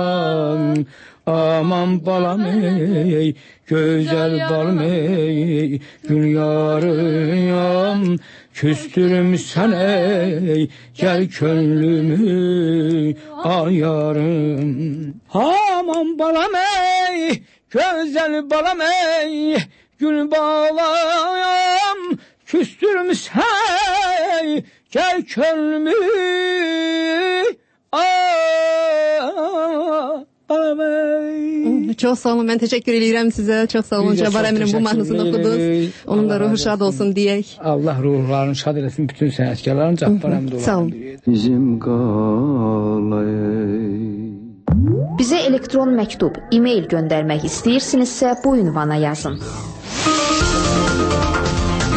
aman balam ey gözəl balım ey gün yarıyam küstürmüsən ey gəl könlümü ayarım aman balam ey gözəl balam ey gül balam küstürmüsən gəl könlümü ayarım. Çox sağ olun, mən təşəkkür edirəm sizə. Çox sağ olun, Cabbar əmirim bu mahnısını oxudunuz. Onun da ruhu şad olsun deyək. Allah ruhlarını şad eləsin, bütün sənətkarların Cabbar əmdə olan. Sağ olun. Bizim qalayı. Bizə elektron məktub, e-mail göndərmək istəyirsinizsə bu ünvana yazın.